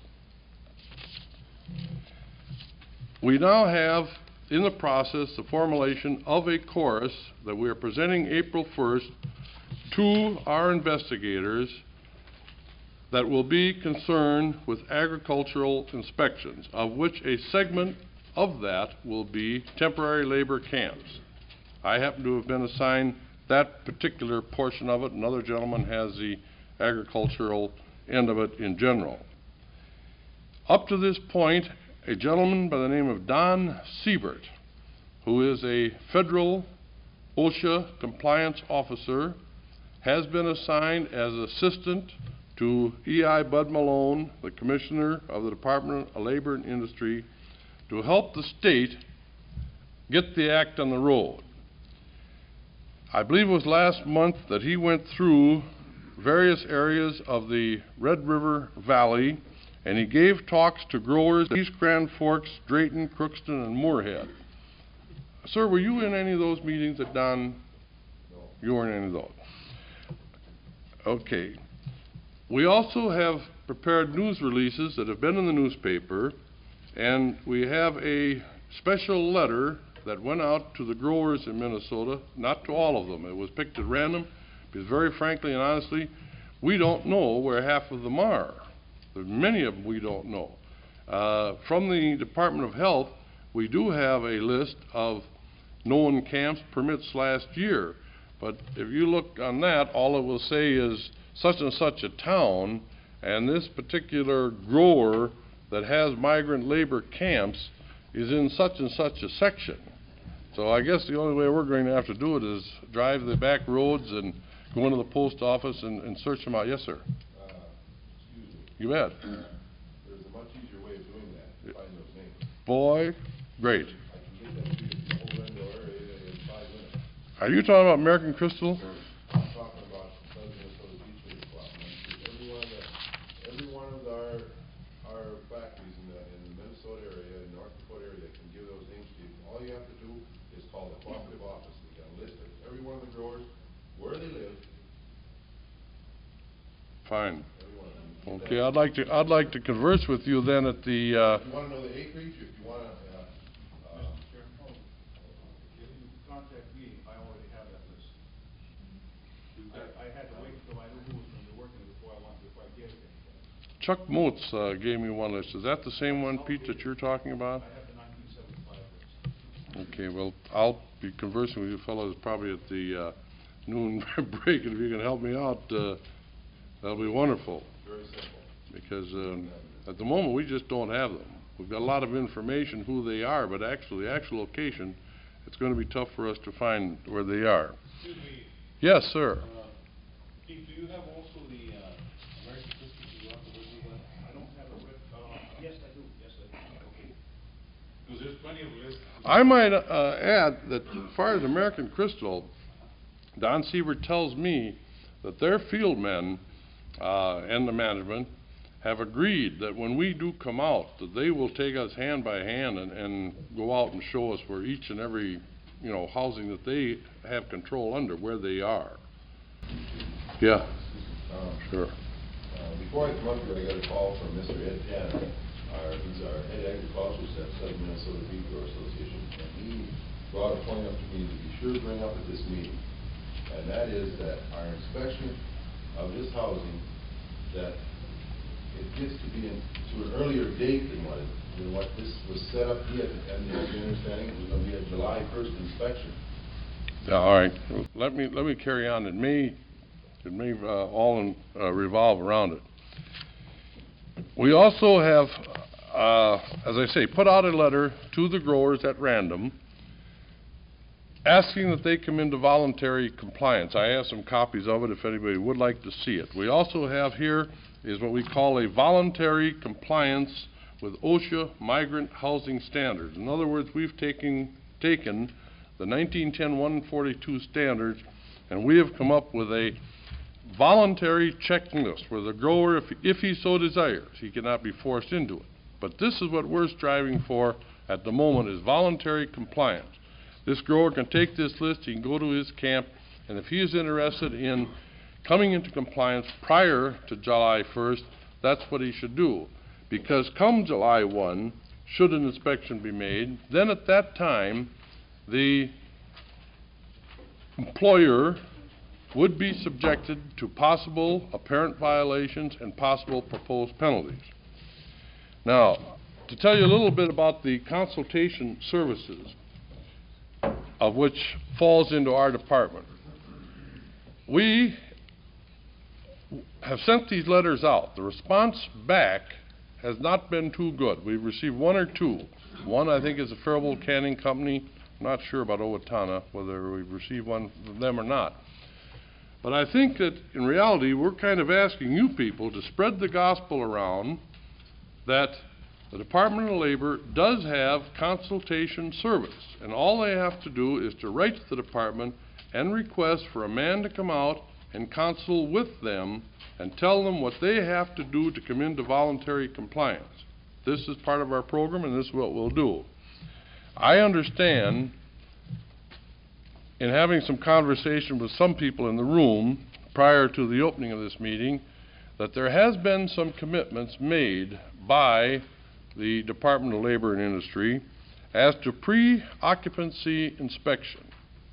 We now have in the process the formulation of a chorus that we are presenting April 1st to our investigators that will be concerned with agricultural inspections, of which a segment of that will be temporary labor camps. I happen to have been assigned that particular portion of it. Another gentleman has the agricultural end of it in general. Up to this point, a gentleman by the name of Don Siebert, who is a federal OSHA compliance officer, has been assigned as assistant to E.I. Bud Malone, the Commissioner of the Department of Labor and Industry, to help the state get the act on the road. I believe it was last month that he went through various areas of the Red River Valley, and he gave talks to growers in East Grand Forks, Drayton, Crookston, and Moorhead. Sir, were you in any of those meetings that Don? No. You weren't in any of those. Okay. We also have prepared news releases that have been in the newspaper, and we have a special letter that went out to the growers in Minnesota, not to all of them. It was picked at random, because very frankly and honestly, we don't know where half of them are. There's many of them we don't know. From the Department of Health, we do have a list of known camps permits last year, but if you look on that, all it will say is such and such a town, and this particular grower that has migrant labor camps is in such and such a section. So I guess the only way we're going to have to do it is drive the back roads and go into the post office and search them out. Yes, sir. Excuse me. You bet. There's a much easier way of doing that, to find those names. Boy, great. I can get them to you from the whole Rendell area in 5 minutes. Are you talking about American Crystal? I'm talking about Southern Minnesota Beachway Department. Every one of our factories in the Minnesota area, in North Dakota area, that can give those names to you. All you have to do is call the cooperative office. They got a list of every one of the growers, where they live. Fine. Okay, I'd like to converse with you then at the. If you want to know the acreage, if you want to. Mr. Chairman, if you contact me, I already have that list. I had to wait until I knew who was going to be working before I gave it anything. Chuck Moats gave me one list. Is that the same one, Pete, that you're talking about? I have the 1975 list. Okay, well, I'll be conversing with you fellows probably at the noon break, and if you can help me out, that'll be wonderful. Very simple. Because at the moment, we just don't have them. We've got a lot of information who they are, but actually, the actual location, it's going to be tough for us to find where they are. Excuse me. Yes, sir. Pete, do you have also the American Crystal? Do you have the original one? I don't have it with, yes, I do. Yes, I do. Okay. Because there's plenty of lists. I might add that as far as American Crystal, Don Siebert tells me that their field men and the management have agreed that when we do come out, that they will take us hand by hand and go out and show us where each and every, housing that they have control under, where they are. Yeah, sure. Before I come up here, I got a call from Mr. Ed Tanner. He's our head agriculturist at Southern Minnesota Beef Growers Association, and he brought a point up to me to be sure to bring up at this meeting, and that is that our inspection of this housing, that it gets to be to an earlier date than what this was set up here, and the understanding it was going to be a July 1st inspection. Yeah, all right. Let me carry on. It may all revolve around it. We also have, as I say, put out a letter to the growers at random, asking that they come into voluntary compliance. I have some copies of it if anybody would like to see it. We also have here is what we call a voluntary compliance with OSHA migrant housing standards. In other words, we've taken the 1910-142 standards, and we have come up with a voluntary checklist where the grower, if he so desires, he cannot be forced into it. But this is what we're striving for at the moment, is voluntary compliance. This grower can take this list, he can go to his camp, and if he is interested in coming into compliance prior to July 1st, that's what he should do. Because come July 1, should an inspection be made, then at that time, the employer would be subjected to possible apparent violations and possible proposed penalties. Now, to tell you a little bit about the consultation services, of which falls into our department. We have sent these letters out. The response back has not been too good. We've received one or two. One, I think, is a Faribault Canning Company. I'm not sure about Owatonna, whether we've received one from them or not. But I think that in reality, we're kind of asking you people to spread the gospel around that the Department of Labor does have consultation service, and all they have to do is to write to the department and request for a man to come out and consult with them and tell them what they have to do to come into voluntary compliance. This is part of our program, and this is what we'll do. I understand, in having some conversation with some people in the room prior to the opening of this meeting, that there has been some commitments made by the Department of Labor and Industry as to pre-occupancy inspection.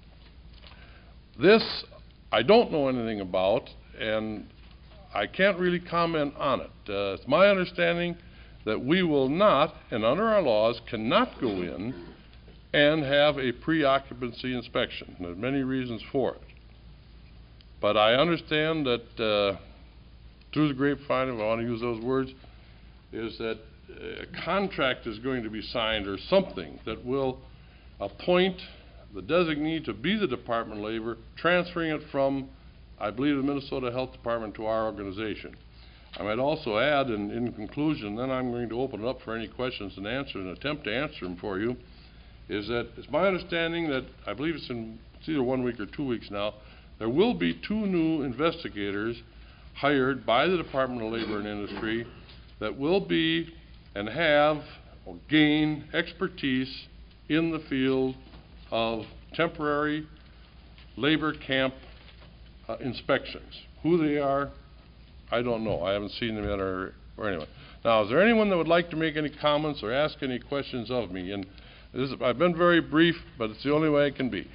This I don't know anything about, and I can't really comment on it. It's my understanding that we will not, and under our laws, cannot go in and have a pre-occupancy inspection. There's many reasons for it. But I understand that through the grapevine, if I want to use those words, is that a contract is going to be signed or something that will appoint the designee to be the Department of Labor, transferring it from, I believe, the Minnesota Health Department to our organization. I might also add, in conclusion, then I'm going to open it up for any questions and answer and attempt to answer them for you, is that it's my understanding that, I believe it's either 1 week or 2 weeks now, there will be 2 new investigators hired by the Department of Labor and Industry that will be and have or gain expertise in the field of temporary labor camp inspections. Who they are, I don't know. I haven't seen them yet or anyway. Now, is there anyone that would like to make any comments or ask any questions of me? And I've been very brief, but it's the only way it can be.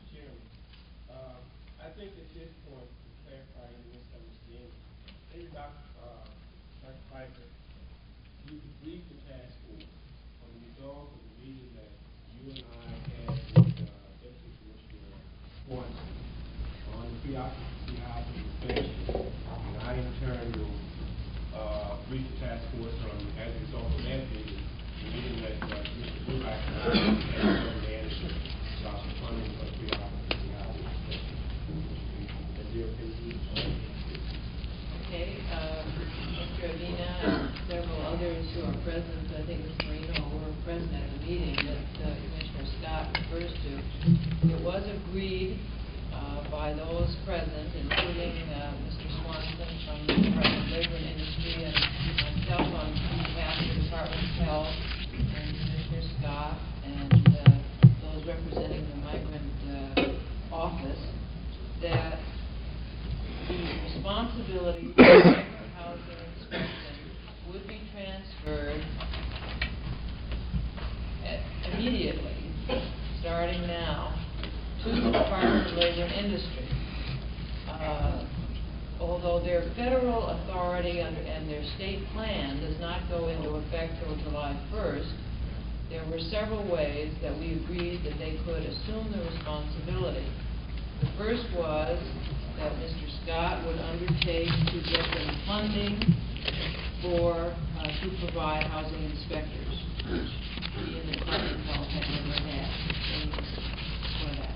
I think at this point, to clarify any misunderstanding, maybe Dr. Piper, you could brief the task force on the result of the meeting that you and I had with Deputy Commissioner Swanson on the pre-occupancy housing inspection. And I, in turn, will brief the task force on, as a result of that meeting, the meeting that Mr. Bruback and I had with the manager about the funding for pre-occupancy housing inspection. Okay, Mr. Avina and several others who are present, I think Ms. Marino, were present at the meeting that Commissioner Scott refers to. It was agreed by those present, including Mr. Swanson from the Department of Labor and Industry and myself on behalf of the Department of Health and Commissioner Scott and those representing the migrant office, that the responsibility for migrant housing inspection would be transferred immediately, starting now, to the Department of Labor and Industry. Although their federal authority and their state plan does not go into effect till July 1st, there were several ways that we agreed that they could assume the responsibility. The first was that Mr. Scott would undertake to get them funding to provide housing inspectors. He and the Department of Health had never had for that.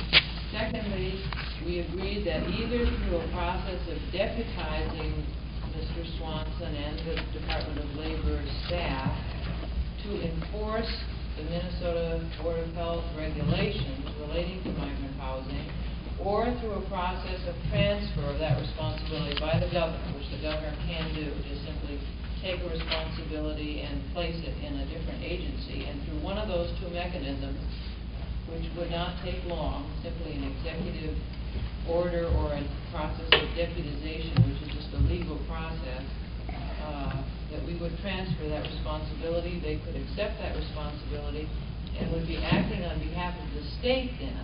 Secondly, we agreed that either through a process of deputizing Mr. Swanson and the Department of Labor staff to enforce the Minnesota Board of Health regulations relating to migrant housing, or through a process of transfer of that responsibility by the governor, which the governor can do, just simply take a responsibility and place it in a different agency. And through one of those two mechanisms, which would not take long, simply an executive order or a process of deputization, which is just a legal process, that we would transfer that responsibility. They could accept that responsibility and would be acting on behalf of the state then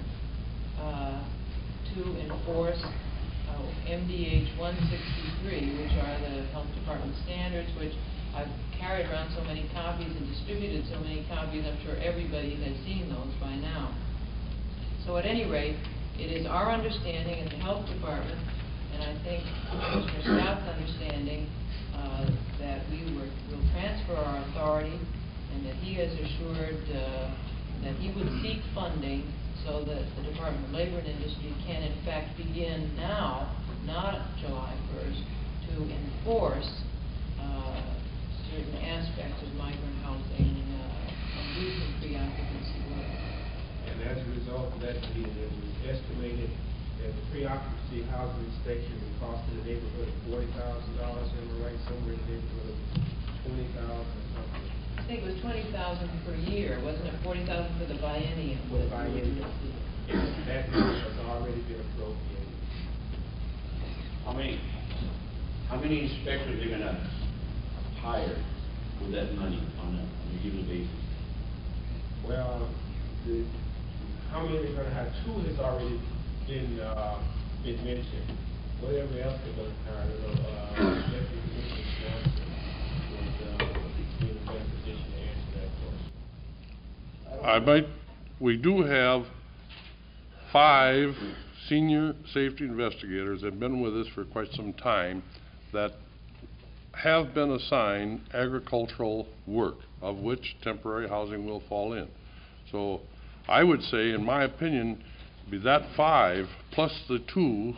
to enforce MDH 163, which are the Health Department standards, which I've carried around so many copies and distributed so many copies, I'm sure everybody has seen those by now. So at any rate, it is our understanding in the Health Department, and I think Commissioner Scott's understanding, that we will transfer our authority, and that he has assured that he would seek funding so that the Department of Labor and Industry can in fact begin now, not July 1st, to enforce certain aspects of migrant housing and do some pre-occupancy work. And as a result of that meeting, it was estimated that the pre-occupancy housing inspection would cost in the neighborhood of $40,000, am I right? Somewhere in the neighborhood of 20,000 or something. I think it was 20,000 per year, wasn't it? 40,000 for the biennium. For the biennium. That money has already been appropriated. How many inspectors are going to hire with that money on a yearly basis? Well, how many they're going to have? 2 has already been mentioned. Whatever else they're going to hire, Deputy Commissioner Swanson would be in a better position to answer that question. We do have 5 senior safety investigators that have been with us for quite some time that have been assigned agricultural work, of which temporary housing will fall in. So I would say, in my opinion, be that 5 plus the 2,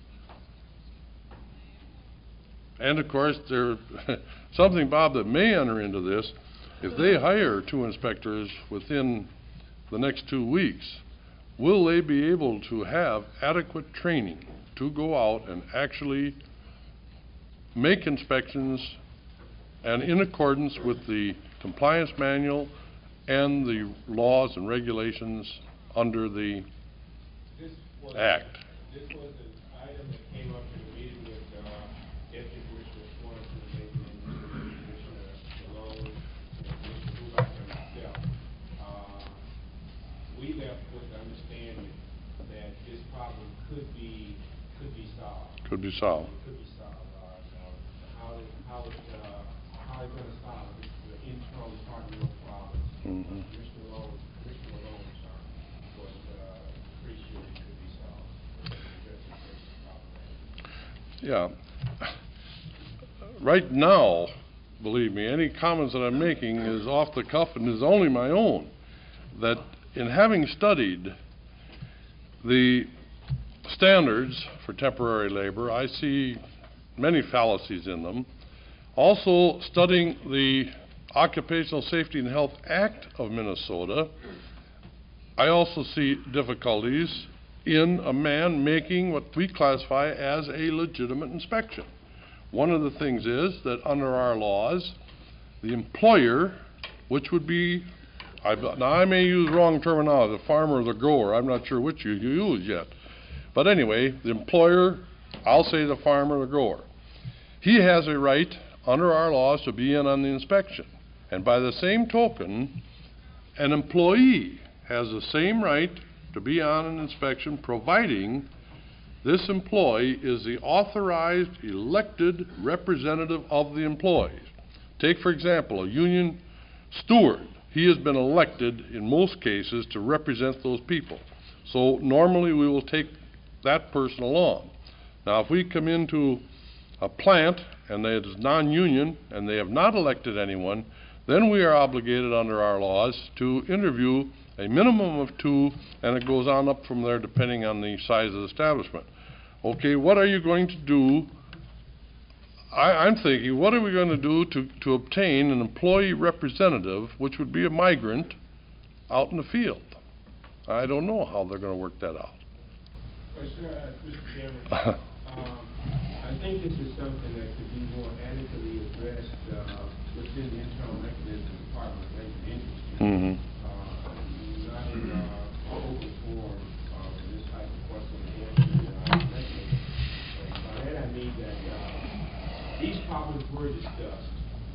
and of course there something, Bob, that may enter into this. If they hire 2 inspectors within the next 2 weeks, will they be able to have adequate training to go out and actually make inspections and in accordance with the compliance manual and the laws and regulations under the Act? This was an item that came up in a meeting with Deputy Commissioner Swanson and Commissioner Malone, Commissioner Huback, and myself. We left with the understanding that this problem could be solved. Could be solved. Could be solved. How it's going to solve it? It's the internal departmental problems. Commissioner Malone, was pretty sure it could be solved. Yeah. Right now, believe me, any comments that I'm making is off the cuff and is only my own. That in having studied the standards for temporary labor, I see many fallacies in them. Also, studying the Occupational Safety and Health Act of Minnesota, I also see difficulties in a man making what we classify as a legitimate inspection. One of the things is that under our laws, the employer, which would be, now I may use wrong terminology, the farmer or the grower, I'm not sure which you use yet. But anyway, the employer, I'll say the farmer or the grower, he has a right under our laws to be in on the inspection. And by the same token, an employee has the same right to be on an inspection, providing this employee is the authorized, elected representative of the employees. Take, for example, a union steward. He has been elected, in most cases, to represent those people. So normally we will take that person along. Now, if we come into a plant and it is non-union and they have not elected anyone, then we are obligated under our laws to interview a minimum of 2, and it goes on up from there depending on the size of the establishment. Okay, what are you going to do I'm thinking, what are we going to do to obtain an employee representative, which would be a migrant, out in the field? I don't know how they're going to work that out. Mr. Chairman, I think this is something that could be more adequately addressed within the internal mechanism of the Department of Labor and Industry. Not in open forum in this type of question and answer mechanism. By that I mean that these problems were discussed.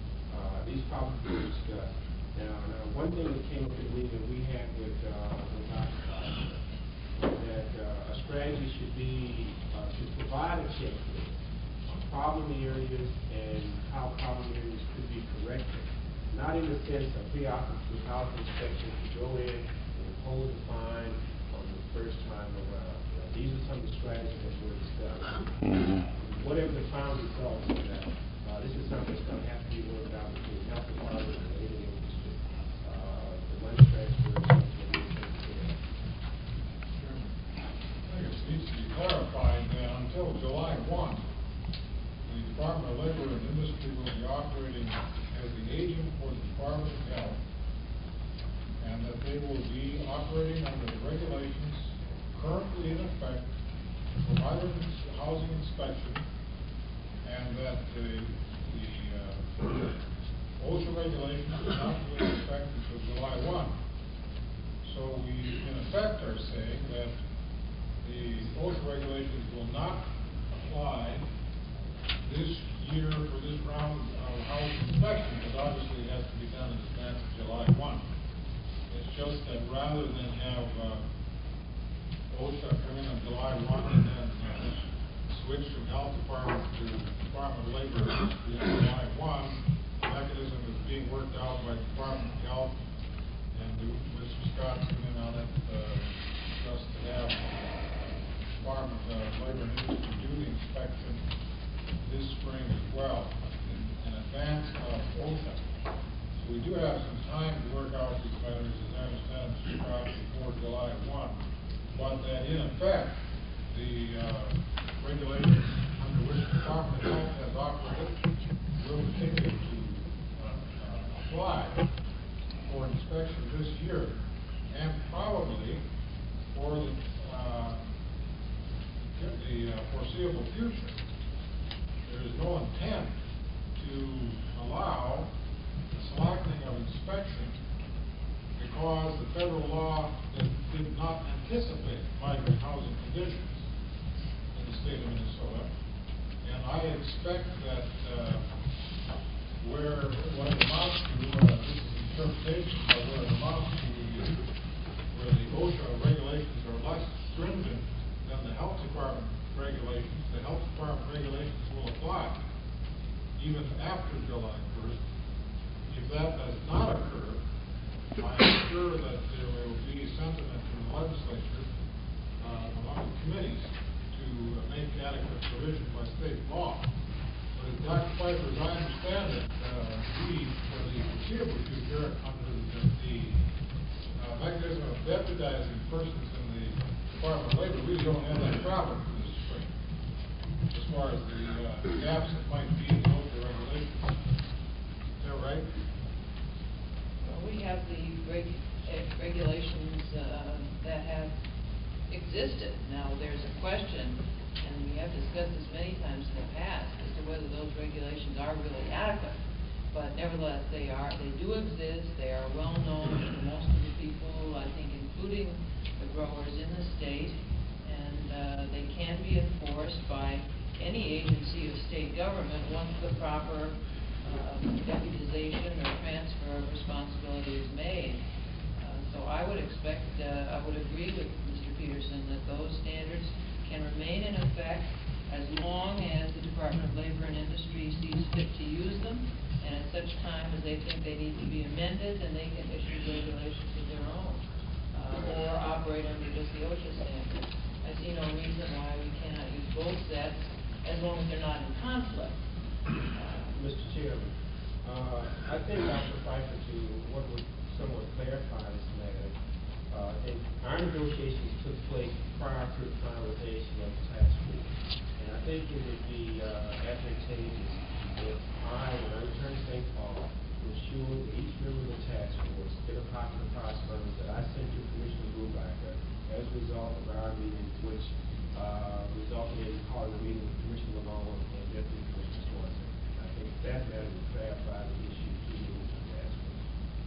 Now, one thing that came up in the meeting that we had with Dr. Costa was that a strategy should be to provide a checklist on problem areas and how problem areas could be corrected. Not in the sense of pre-operative housing inspection to go in and impose a fine on the first time around. These are some of the strategies that were discussed. Whatever the final results of that, this is something that's going to have to be worked out between the health department and the labor industry. The money transfer is something that we take care of. I think it needs to be clarified that until July 1, the Department of Labor and Industry will be operating as the agent for the Department of Health, and that they will be operating under the regulations currently in effect for provider housing inspection, and that the OSHA regulations are not going to effect until July 1. So we, in effect, are saying that the OSHA regulations will not apply this year for this round of housing inspection, because obviously it has to be done in advance of July 1. It's just that rather than have OSHA come in on July 1 and then switch from Health Department to Department of Labor on July 1, the mechanism is being worked out by Department of Health, and Mr. Scott came in on it just to have Department of Labor and Industry do the inspection this spring as well, in advance of OSHA. So we do have some time to work out these matters, as I understand, Mr. Scott, before July 1, but that in effect, the regulations under which the Department of Health has operated will continue to apply for inspection this year, and probably for the foreseeable future. There is no intent to allow the slackening of inspection because the federal law did not anticipate migrant housing conditions in the state of Minnesota. And I expect that what it amounts to, this is interpretation, but what it amounts to where the OSHA regulations are less stringent than the Health Department regulations. The Health Department regulations will apply even after July 1st. If that does not occur, I am sure that there will be sentiment in the legislature among the committees to make adequate provision by state law. But as Dr. Pfeiffer, as I understand it, we, for the foreseeable future, under the mechanism of deputizing persons in the Department of Labor, we don't have that problem for this spring, as far as the gaps that might be in the local regulations. Is that right? Well, we have the regulations that have existed. Now, there's a question, and we have discussed this many times in the past, as to whether those regulations are really adequate. But nevertheless, they do exist. They are well known to most of the people, I think, including the growers in the state, and they can be enforced by any agency of state government once the proper deputization or transfer of responsibility is made. So I would expect, I would agree with Mr. Peterson that those standards can remain in effect as long as the Department of Labor and Industry sees fit to use them, and at such time as they think they need to be amended, then they can issue regulations of their own, or operate under just the OSHA standard. I see no reason why we cannot use both sets as long as they're not in conflict. Mr. Chairman, I think Dr. Pfeiffer to what would somewhat clarify this matter. Our negotiations took place prior to the finalization of the task force. And I think it would be advantageous if I, when I return to St. Paul, ensure that each member of the task force get a copy of the correspondence that I sent to Commissioner Brubaker as a result of our meeting, which resulted in calling a meeting with Commissioner Malone and Deputy Commissioner Swanson. I think that matter would clarify the issue to you and the task force.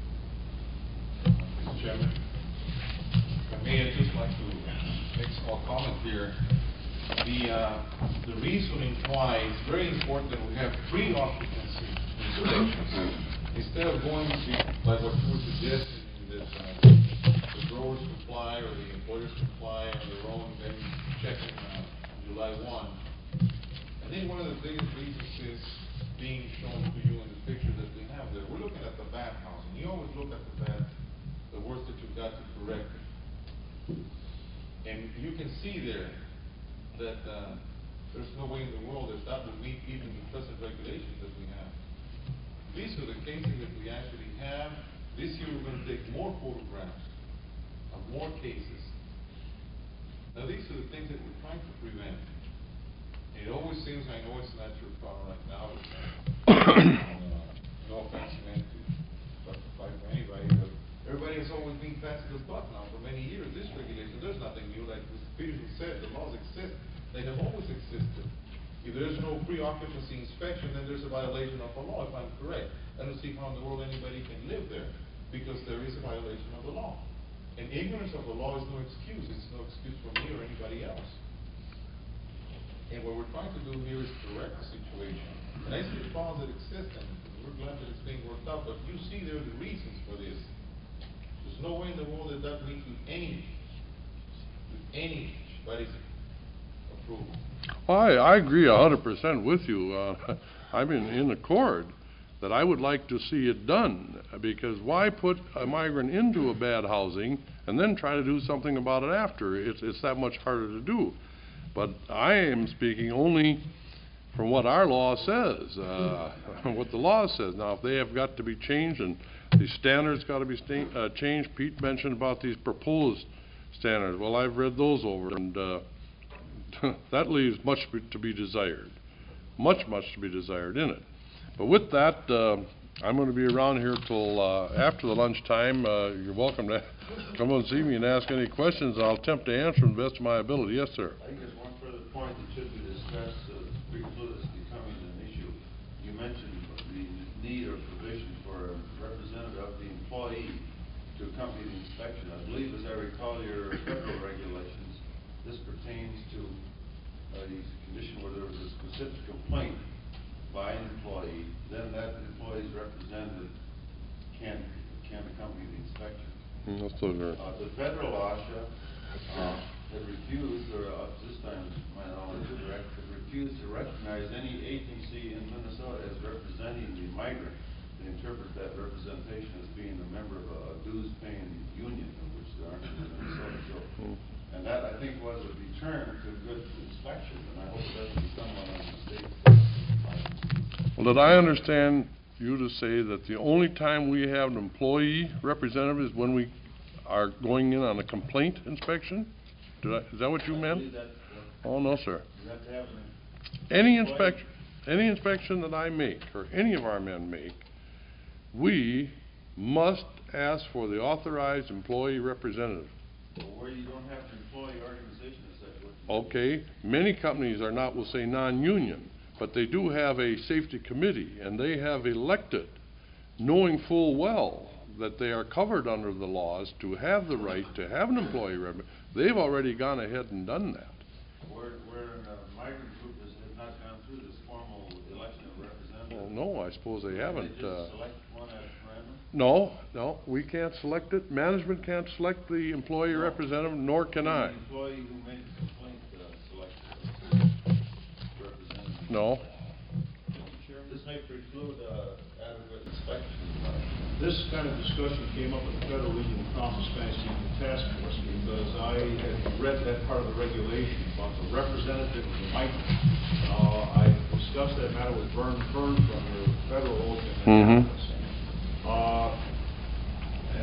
Mr. Chairman, if I may, I'd just like to make a small comment here. The reasoning why it's very important that we have pre-occupancy inspections instead of going to, like what you were suggesting, that the growers comply or the employers comply on their own, then checking July 1. I think one of the biggest reasons is being shown to you in the picture that we have there. We're looking at the bad housing. You always look at the bad, the worst that you've got to correct it. And you can see there that there's no way in the world that would meet even the present regulations that we have. These are the cases that we actually have. This year we're going to take more photographs of more cases. Now these are the things that we're trying to prevent. And it always seems, I know it's not your problem right now, no offense meant to justify for anybody, but everybody has always been passing this buck now for many years. This regulation, there's nothing new. Like Mr. Peterson said, the laws exist. They have always existed. If there's no pre-occupancy inspection, then there's a violation of the law, if I'm correct. I don't see how in the world anybody can live there, because there is a violation of the law. And ignorance of the law is no excuse. It's no excuse for me or anybody else. And what we're trying to do here is correct the situation. And I see the problems that exist, and we're glad that it's being worked out, but you see there are the reasons for this. There's no way in the world that that meets with anybody's approval. I agree 100% with you. I'm in accord that I would like to see it done, because why put a migrant into a bad housing and then try to do something about it after? It's that much harder to do. But I am speaking only from what our law says, what the law says. Now, if they have got to be changed and the standards got to be changed, Pete mentioned about these proposed standards. Well, I've read those over, and that leaves much to be desired. Much to be desired in it. But with that, I'm going to be around here till after the lunchtime. You're welcome to come and see me and ask any questions. I'll attempt to answer them to the best of my ability. Yes, sir. I think there's one further point that should be discussed to preclude this becoming an issue. You mentioned the need or provision for a representative of the employee to accompany the inspection. I believe, as I recall your federal regulations, this pertains to a condition where there was a specific complaint by an employee, then that employee's representative can accompany the inspection. That's so good. The federal OSHA had refused, or this time my knowledge is correct, had refused to recognize any agency in Minnesota as representing the migrant. They interpret that representation as being a member of a dues-paying union, of which there aren't in Minnesota. So, and that, I think, was a deterrent to good inspection, and I hope it doesn't become one of the state. Well, did I understand you to say that the only time we have an employee representative is when we are going in on a complaint inspection? Is that what you meant? Oh, no, sir. You have to have Any inspection that I make, or any of our men make, we must ask for the authorized employee representative. Well, where you don't have an employee organization, is that what? Okay, many companies are not, we'll say, non-union, but they do have a safety committee, and they have elected, knowing full well that they are covered under the laws to have the right to have an employee representative. They've already gone ahead and done that. Where a migrant group has not gone through this formal election of representatives? Well, no, I suppose they haven't. They just select one at random? No, we can't select it. Management can't select the employee representative, nor can I. The employee who made the complaint select the representative? No. This may preclude adequate inspection. This kind of discussion came up at the Federal Regional Council Spanish Speaking Task Force, because I had read that part of the regulation about the representative of the migrant. I discussed that matter with Vern Fern from the Federal Ocean. And I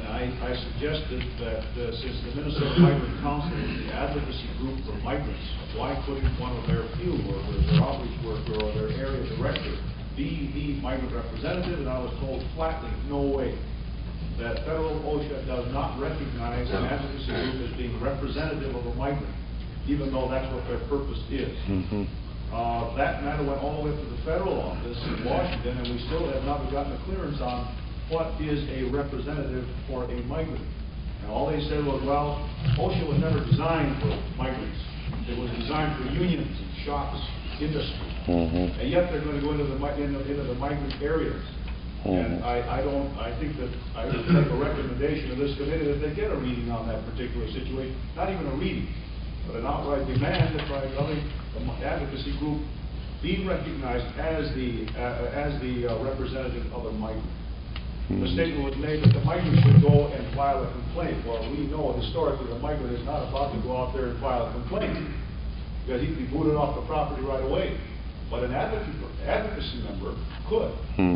I suggested that since the Minnesota Migrant Council is the advocacy group for migrants, why couldn't one of their field workers, their outreach worker, or their area director be the migrant representative? And I was told flatly, no way. That federal OSHA does not recognize an advocacy group as being representative of a migrant, even though that's what their purpose is. That matter went all the way to the federal office in Washington, and we still have not gotten a clearance on what is a representative for a migrant. And all they said was, well, OSHA was never designed for migrants. It was designed for unions and shops, industry. And yet they're going to go into the migrant areas. And I think that I would make a recommendation to this committee that they get a reading on that particular situation. Not even a reading, but an outright demand that by the advocacy group be recognized as the representative of a migrant. The statement was made that the migrant should go and file a complaint. Well, we know historically the migrant is not about to go out there and file a complaint because he can be booted off the property right away. But an advocacy member could.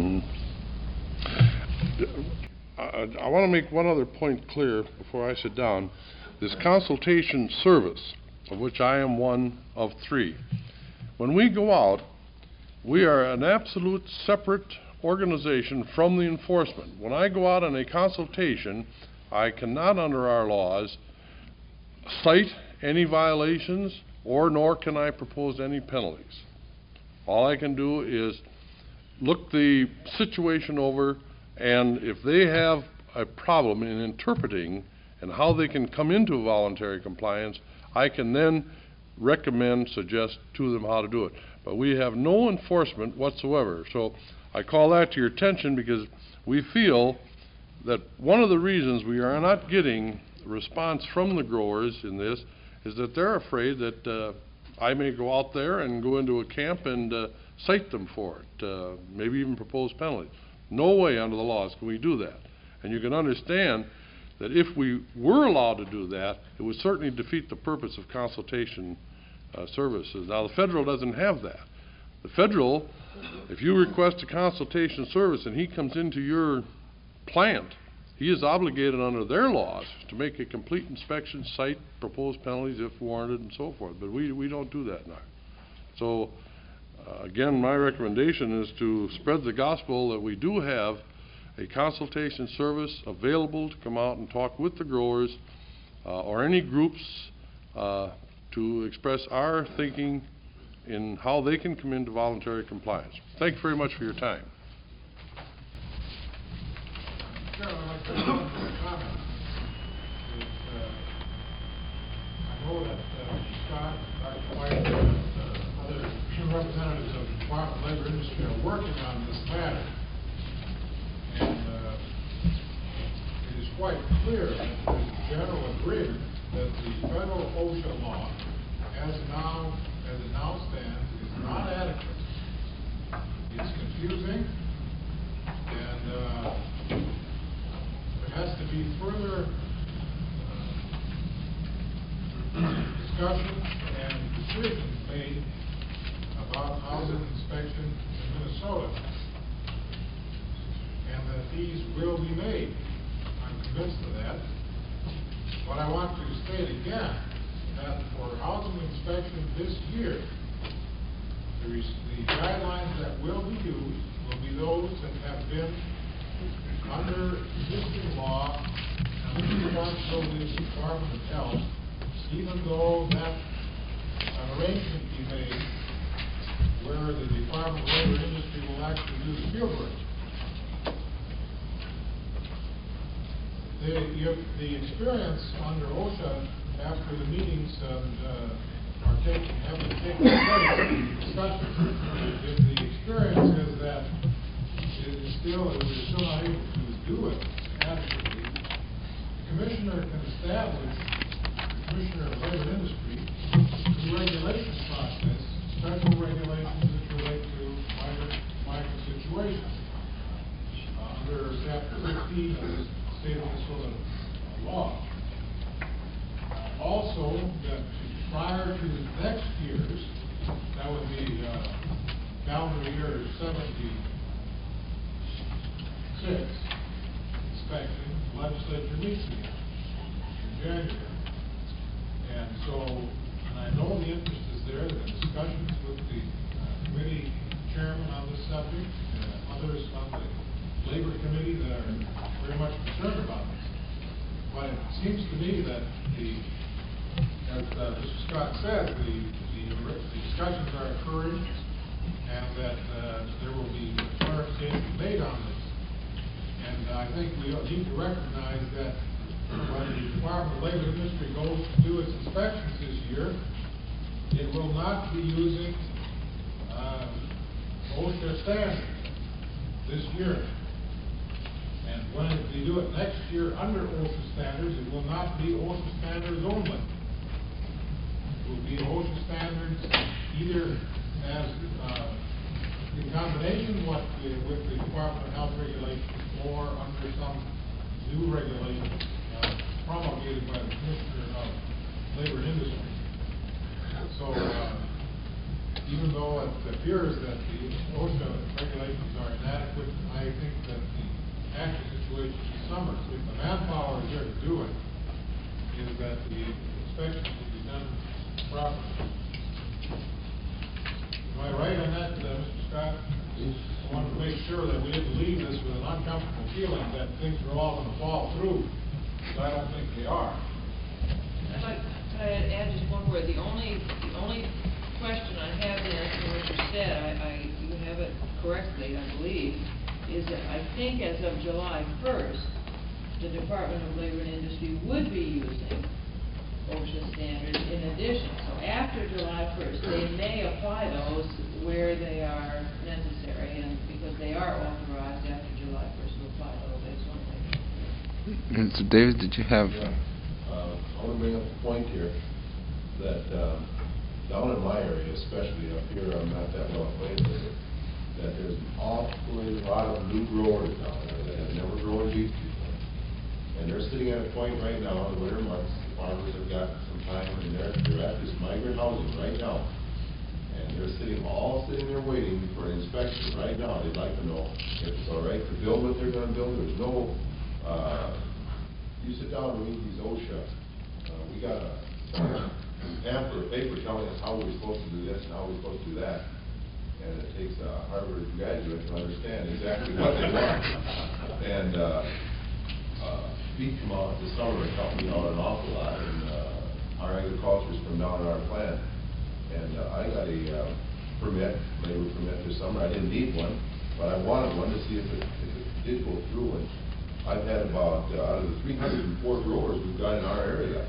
I want to make one other point clear before I sit down. This consultation service, of which I am one of 3, when we go out, we are an absolute separate organization from the enforcement. When I go out on a consultation, I cannot, under our laws, cite any violations, nor can I propose any penalties. All I can do is look the situation over, and if they have a problem in interpreting and how they can come into voluntary compliance, I can then recommend, suggest to them how to do it. But we have no enforcement whatsoever. So I call that to your attention because we feel that one of the reasons we are not getting response from the growers in this is that they're afraid that I may go out there and go into a camp and cite them for it, maybe even propose penalties. No way under the laws can we do that. And you can understand that if we were allowed to do that, it would certainly defeat the purpose of consultation services. Now, the federal doesn't have that. The federal, if you request a consultation service and he comes into your plant, he is obligated under their laws to make a complete inspection, cite, propose penalties if warranted, and so forth. But we don't do that now. So, again, my recommendation is to spread the gospel that we do have a consultation service available to come out and talk with the growers or any groups to express our thinking in how they can come into voluntary compliance. Thank you very much for your time. Chairman, I'd like to make a comment. I know that Scott, Dr. White, and other representatives of the Department of Labor Industry are working on this matter. And it is quite clear that there is general agreement that the federal OSHA law, as it now stands, is not adequate. It's confusing, and there has to be further discussion and decisions made about housing inspection in Minnesota, and that these will be made. I'm convinced of that. But I want to state again that for housing inspection this year, the guidelines that will be used will be those that have been under existing law and the responsibility of the Department of Health, even though that an arrangement be made where the Department of Labor Industry will actually do the field work. The experience under OSHA after the meetings have been taking place, discussions, if the experience is that we're still not able to do it adequately, the Commissioner can establish, the Commissioner of Labor Industry, the regulation process, special regulations that relate to migrant situations. Under Chapter 15 of the State of Minnesota law. Also, that prior to the next year's, that would be calendar year 76 inspection, legislature meets again in January. And so, and I know the interest is there, there have been discussions with the committee chairman on this subject, and others on the labor committee that are very much concerned about this. But it seems to me that as Mr. Scott said, the discussions are occurring, and that there will be clarification made on this. And I think we need to recognize that when the Department of Labor and Industry goes to do its inspections this year, it will not be using OSHA standards this year. And when they do it next year under OSHA standards, it will not be OSHA standards only. It will be OSHA standards either as in combination with the Department of Health regulations or under some new regulations promulgated by the Commissioner of Labor and Industry. So even though it appears that the OSHA regulations are inadequate, I think that the actual situation this summer, if the manpower is there to do it, is that the inspections will be done properly. Am I right on that, Mr. Scott? I wanted to make sure that we didn't leave this with an uncomfortable feeling that things are all going to fall through, because I don't think they are. Could I add just one word? The only question I have to answer what you said, you have it correctly, I believe, is that I think as of July 1st, the Department of Labor and Industry would be using OSHA standards in addition. So after July 1st, they may apply those where they are necessary, and because they are authorized after July 1st to apply those. That's one thing. So David, did you have... I want to bring up the point here that down in my area, especially up here, I'm not that well acquainted with it, that there's an awfully lot of new growers down there that have never grown beef before. And they're sitting at a point right now in the winter months, the farmers have got some time, and they're at this migrant housing right now. And they're all sitting there waiting for an inspection right now. They'd like to know if it's all right to build what they're going to build. There's no, you sit down and read these OSHA. We got a pamphlet of paper telling us how we're supposed to do this and how we're supposed to do that. And it takes a Harvard graduate to understand exactly what they want. And Pete come out this summer and helped me out an awful lot. And our agriculturist from down at our plant. And I got a labor permit this summer. I didn't need one, but I wanted one to see if it did go through. And I've had about, out of the 304 growers we've got in our area,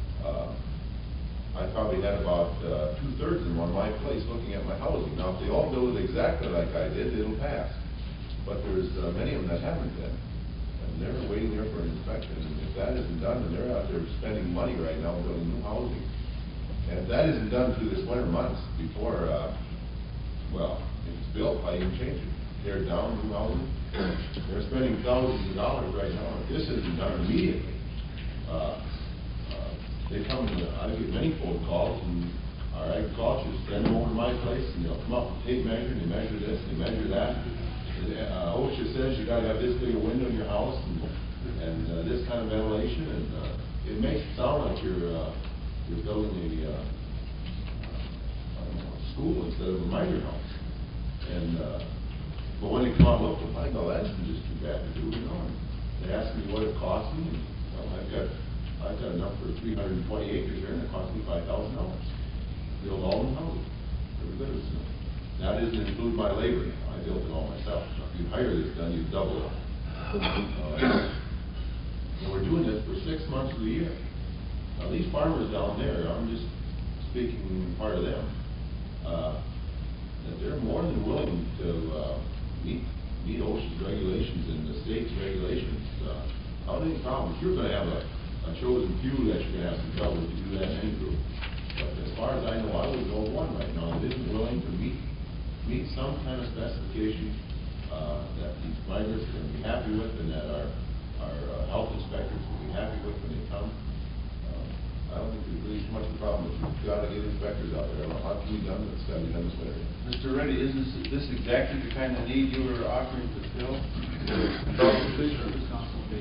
I probably had about 2/3 of them on my place looking at my housing. Now, if they all build it exactly like I did, it'll pass. But there's many of them that haven't been. And they're waiting there for an inspection. And if that isn't done, then they're out there spending money right now building new housing. And if that isn't done through this winter months before, well, if it's built, I can change it. Tear down new housing. They're spending thousands of dollars right now. If this isn't done immediately, they come, I get many phone calls, and our agriculturists send them over to my place, and they'll come up with tape measure, and they measure this, and they measure that. OSHA says you got to have this big a window in your house, and this kind of ventilation, and it makes it sound like you're building a school instead of a migrant house. And but when they come out and look, I go, that's just too bad to do, you know. And they ask me what it costs me, and well, I've got enough for 320 acres here, and it cost me $5,000. Build all the houses. Every bit of it. That doesn't include my labor. I built it all myself. So if you hire this done, you double it. And we're doing this for 6 months of the year. Now these farmers down there, I'm just speaking part of them, that they're more than willing to meet OSHA's regulations and the state's regulations. I don't have any problem. If you're going to have a chosen few that you're going to have some trouble if you do that in any group. But as far as I know, I would know one right now that isn't willing to meet some kind of specification that these migrants are going to be happy with, and that our health inspectors will be happy with when they come. I don't think there's really much of a problem if you've got to get inspectors out there. I don't know how it can be done, but it's got to be done this way. Mr. Reddy, isn't this exactly the kind of need you were offering to fill? Well,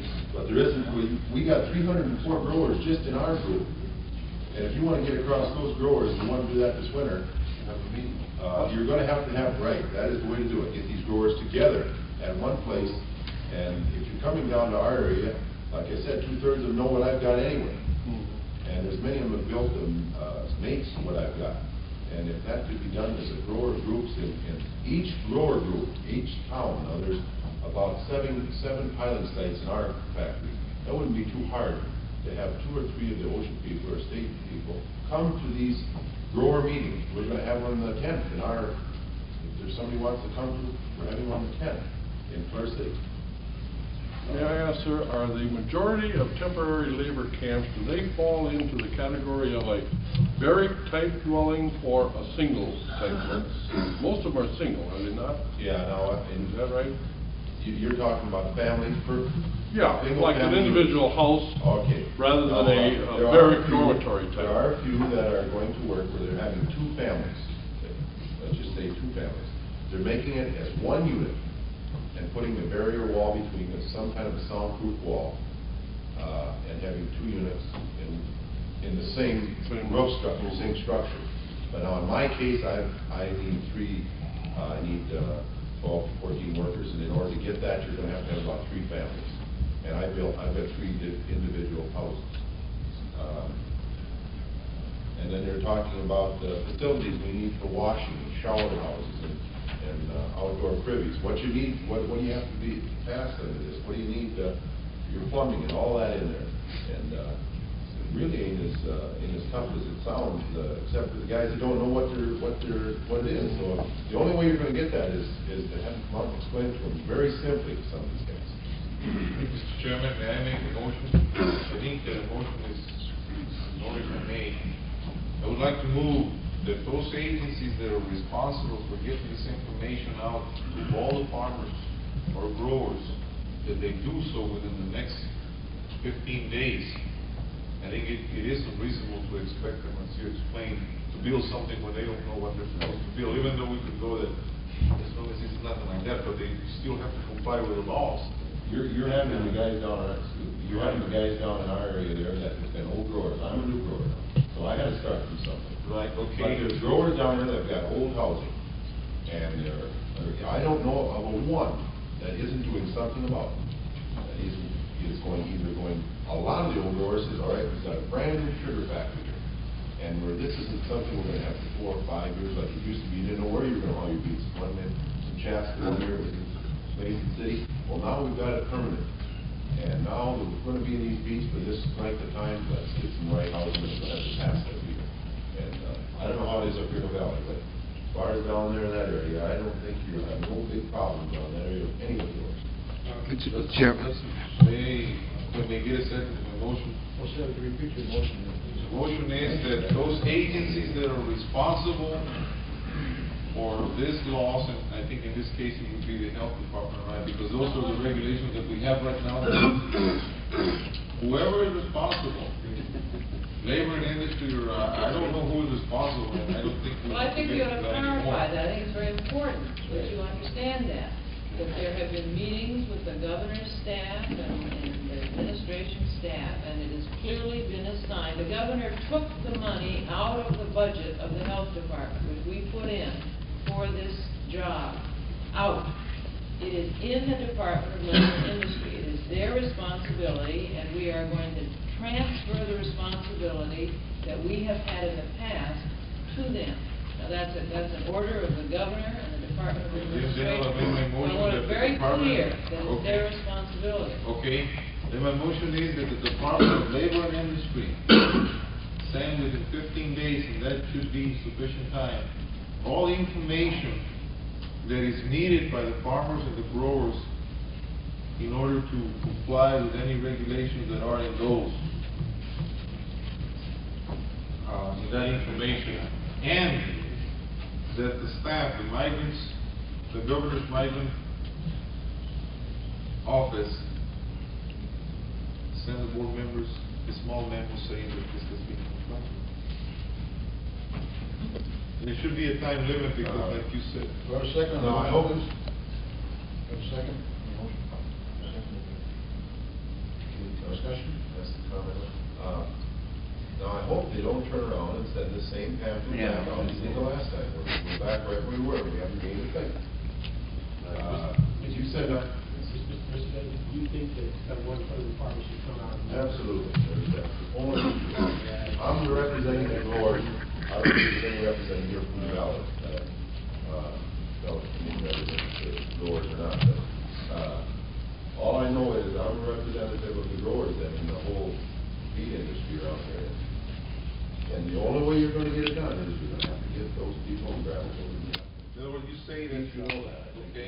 But there isn't, we got 304 growers just in our group. And if you want to get across those growers, and you want to do that this winter, you're going to have, right, that is the way to do it. Get these growers together at one place, and if you're coming down to our area, like I said, 2/3 of them know what I've got anyway. And there's many of them have built mates to what I've got. And if that could be done as a grower groups in each grower group, each town, now there's about seven piling sites in our factory. That wouldn't be too hard to have 2 or 3 of the ocean people or state people come to these grower meetings. We're going to have one on the 10th in our, if there's somebody who wants to come to, we're having one on the 10th in Fleur City. May I ask, sir, are the majority of temporary labor camps, do they fall into the category of a barrack-type dwelling or a single-type dwelling? Most of them are single, are they not? Yeah, no, is that right? You're talking about families per... Yeah, like an individual house, okay, rather than a barrack dormitory type. There are a few that are going to work where they're having 2 families. Let's just say 2 families. They're making it as one unit and putting a barrier wall between them, some kind of a soundproof wall, and having 2 units in the same roof structure, same structure. But now in my case, I need 3. I need 12 to 14 workers, and in order to get that, you're going to have about 3 families. And I've got 3 individual houses. And then they're talking about the facilities we need for washing, shower houses, and outdoor privies. What you need, what do you have to be passed under this? What do you need your plumbing and all that in there? And it really ain't as tough as it sounds, except for the guys that don't know what it is. So the only way you're going to get that is to have them come out and explain to them very simply to some of these guys. Mr. Chairman, may I make a motion? I think the motion is already been made. I would like to move that those agencies that are responsible for getting this information out to all the farmers or growers, that they do so within the next 15 days. I think it is unreasonable to expect them, as you explained, to build something when they don't know what they're supposed to build, even though we could go that as long as it's nothing like that, but they still have to comply with the laws. You're having the guys down in our area there that have been old growers. I'm a new grower now, so I got to start from something. Right. Okay. But there's growers down there that've got old housing, and I don't know of a one that isn't doing something about it. Is going either going. A lot of the old growers says, all right, we've got a brand new sugar factory here, and where this isn't something we're going to have for 4 or 5 years like it used to be. You didn't know where you were going to haul your beets. One in some Chaska, one here was in Mason City. Well, now we've got it permanent. And now we're going to be in these beats for this length of time. Let's get some right housing and we'll have to pass that here. And I don't know how it is up here in the valley, but as far as down there in that area, I don't think you'll have no big problems down that area with any of yours. When they get a second to the motion. Well, sir, to repeat your motion. The motion is that those agencies that are responsible for this loss, and I think in this case it would be the health department, right? Because those are the regulations that we have right now. Whoever is responsible, labor and industry, or I don't know who is responsible, and I don't think. Well, I think you ought to clarify that. I think it's very important that you understand that there have been meetings with the governor's staff and the administration staff, and it has clearly been assigned. The governor took the money out of the budget of the health department, which we put in for this job, out. It is in the Department of Labor and Industry. It is their responsibility, and we are going to transfer the responsibility that we have had in the past to them. Now, that's an order of the governor and the Department of Administration. I want it very clear that it's their responsibility. Okay. Then my motion is that the Department of Labor and Industry send within 15 days, and that should be sufficient time, all the information that is needed by the farmers and the growers in order to comply with any regulations that are in those. That information, and that the staff, the migrants, the governor's migrant office, send the board members a small memo saying that this has been complied. And there should be a time limit because, like you said. For a second, I hope it's. For a second. discussion? That's the comment. Now, I hope they don't turn around and send the same pamphlet back out as they did the last time. We're back right where we were. We haven't gained a thing. As you said, Mr. President, do you think that one federal department should come out? absolutely. I'm representing the growers. I don't think there's any representative here from the ballot. The growers or not. But, all I know is I'm a representative of the growers then in the whole feed industry around here. And the only way you're going to get it done is you're going to have to get those people and grab them. In other words, you say that you know that, okay?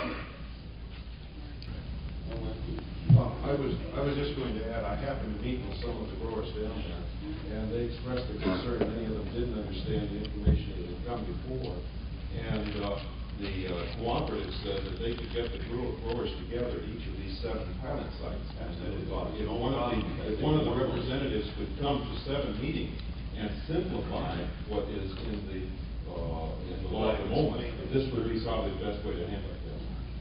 I was just going to add, I happened to meet with some of the growers down there, and they expressed a concern, many of them didn't understand the information that had come before. And the cooperative said that they could get the growers together at each of these 7 pilot sites. And that if one of the representatives could come to 7 meetings and simplify what is in the law at the moment, this would be probably the best way to handle it.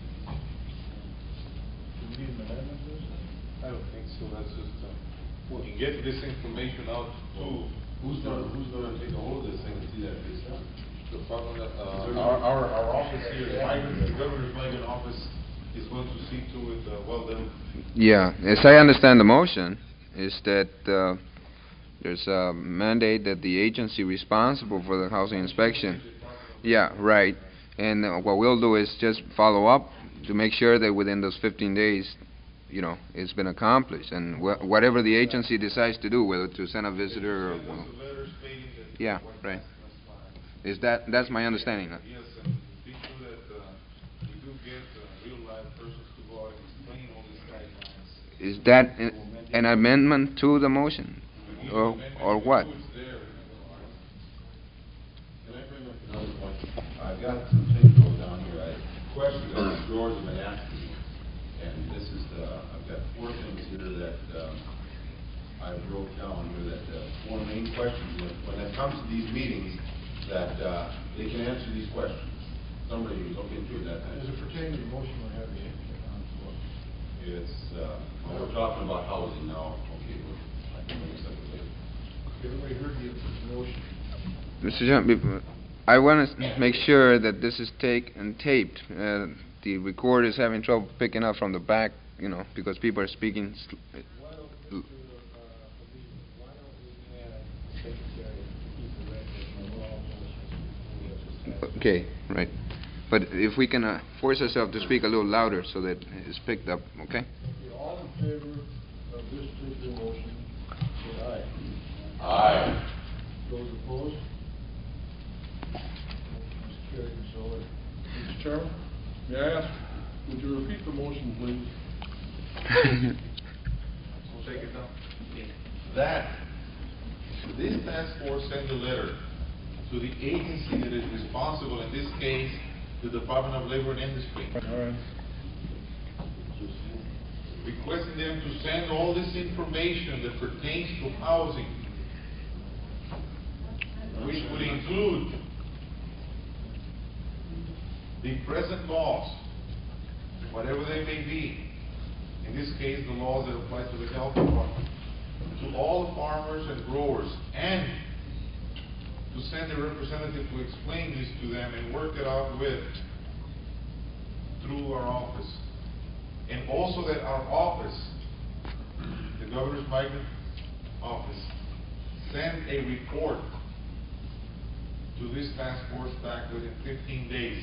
I don't think so. That's just, we can get this information out to, Who's gonna take a hold of this thing and see that it gets done? the problem that, our office here, the governor's migrant office is going to see to it, well done. Yeah, as I understand the motion, is that there's a mandate that the agency responsible for the housing inspection. Yeah, right. And what we'll do is just follow up to make sure that within those 15 days, you know, it's been accomplished. And whatever the agency decides to do, whether to send a visitor or... Yeah, right. That's my understanding. Yes, and be sure that we do get real live persons to go out and explain all these guidelines. Is that an amendment to the motion? Or what? I've got some things going down here. Questions that the growers have been asking me. And this is I've got 4 things here that I wrote down here that one main question is when it comes to these meetings that they can answer these questions. Somebody look into it that time. Does it pertain to the motion we're having on the floor? It's, we're talking about housing now. Okay, I can make something later. Everybody heard the motion. Mr. Chairman, I want to make sure that this is taped. The recorder is having trouble picking up from the back, you know, because people are speaking. Okay, right. But if we can force ourselves to speak a little louder so that it's picked up, okay? All in favor of this particular motion, say aye. Aye. Those opposed? Motion is carried and so ordered. Mr. Chairman, may I ask, would you repeat the motion, please? We'll take it down. That this task force send a letter to the agency that is responsible, in this case, the Department of Labor and Industry. All right. Requesting them to send all this information that pertains to housing, which would include the present laws, whatever they may be, in this case, the laws that apply to the health department, to all the farmers and growers, and to send a representative to explain this to them and work it out through our office. And also that our office, the Governor's Migrant Office, send a report to this task force back within 15 days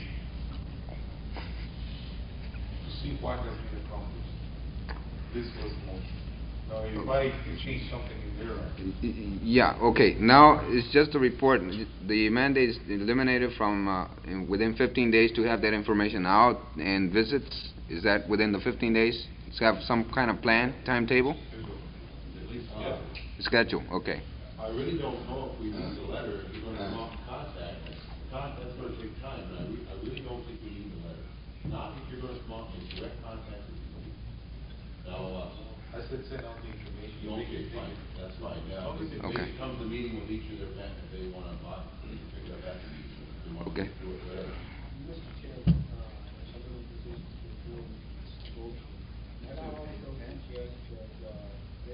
to see what has been accomplished. This was the motion. Now, everybody can change something in there. Yeah, okay. Now, it's just a report. The mandate is eliminated from within 15 days to have that information out and visits. Is that within the 15 days? To have some kind of plan, timetable? At least, Schedule, okay. I really don't know if we need the letter, if you're going to come out and contact. That's going to take time, and I really don't think we need the letter. Not if you're going to come out and direct contact with people. Now, I said send out the information. Okay, fine, that's fine, yeah. If they come to the meeting with each of their facts, if they want to buy, they can pick it up after the meeting. If they want to do it, whatever. Mr. Chairman, some of the positions before this motion, I also suggest that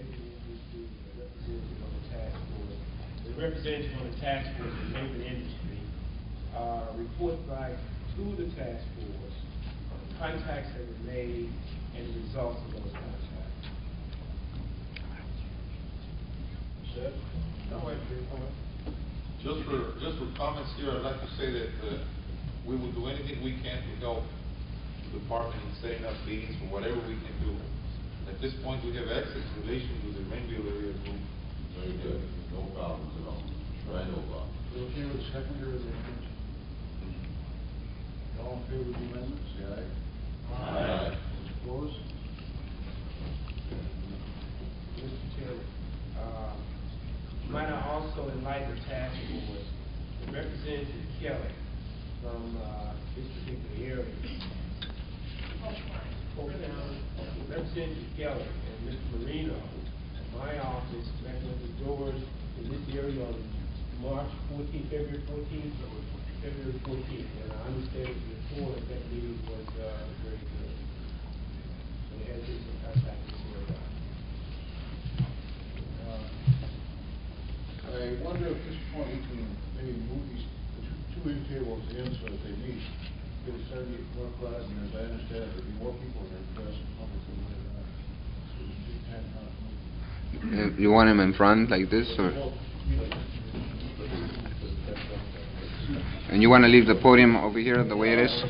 representative on the task force in labor and industry, report back to the task force on contacts that were made and the results of those contacts. Sir? No, wait for your comment. Just for comments here, I'd like to say that we will do anything we can to help the department in setting up meetings for whatever we can do. At this point, we have excellent relations with the Rainville area group. Very good. No problems at all. I know about. You okay with the seconder of the amendment? All in favor of the amendment, say aye. Aye. Those opposed? Mr. Chairman, might I also invite the task force, Representative Kelly from this particular area. Representative Kelly and Mr. Marino at my office met with the doors in this area on March 14th, February 14th, February 14th. And I understand the report of that meeting was very good. So they had some contact this area. I wonder if at this point we can maybe move these two end tables in so that they meet. Get it started at 1 o'clock, and as I understand, there'll be more people there because the public will let it out. So we take time out to move. You want him in front like this, or? And you want to leave the podium over here the way it is?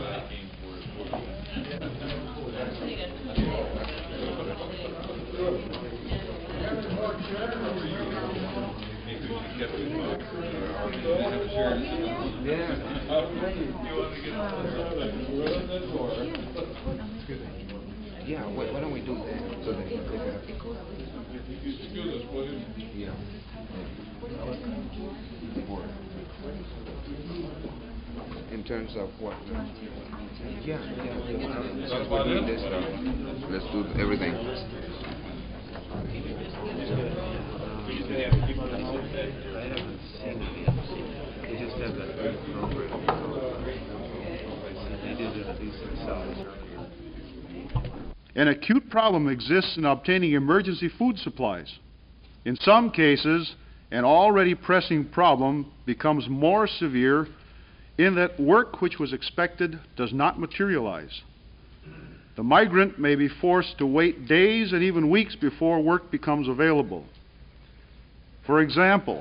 Yeah, why don't we do that? So that Excuse us, please. yeah. In terms of what? Yeah. That's about it? This stuff. Let's do everything. An acute problem exists in obtaining emergency food supplies. In some cases, an already pressing problem becomes more severe in that work which was expected does not materialize. The migrant may be forced to wait days and even weeks before work becomes available. For example,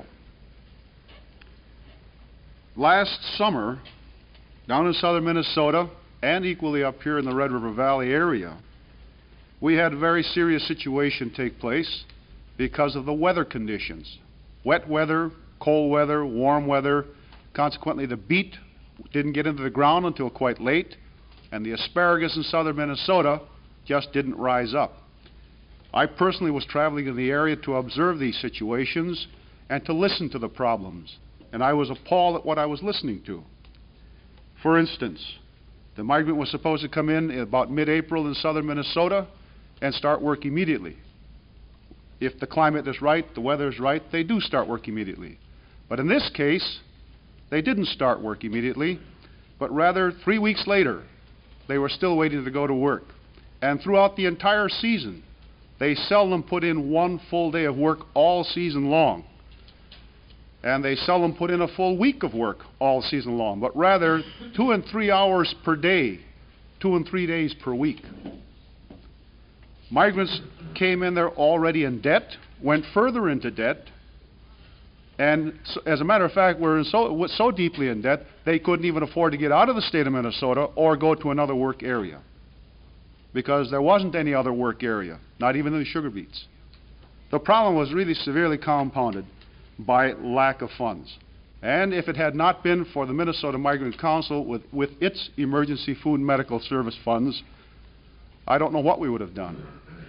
last summer, down in southern Minnesota, and equally up here in the Red River Valley area, we had a very serious situation take place because of the weather conditions. Wet weather, cold weather, warm weather. Consequently, the beet didn't get into the ground until quite late, and the asparagus in southern Minnesota just didn't rise up. I personally was traveling in the area to observe these situations and to listen to the problems, and I was appalled at what I was listening to. For instance, the migrant was supposed to come in about mid-April in southern Minnesota and start work immediately. If the climate is right, the weather is right, they do start work immediately. But in this case, they didn't start work immediately, but rather 3 weeks later, they were still waiting to go to work. And throughout the entire season, they seldom put in one full day of work all season long. And they seldom put in a full week of work all season long, but rather 2 and 3 hours per day, 2 and 3 days per week. Migrants came in there already in debt, went further into debt, and as a matter of fact, were so deeply in debt, they couldn't even afford to get out of the state of Minnesota or go to another work area, because there wasn't any other work area, not even in the sugar beets. The problem was really severely compounded by lack of funds. And if it had not been for the Minnesota Migrant Council with its emergency food and medical service funds, I don't know what we would have done.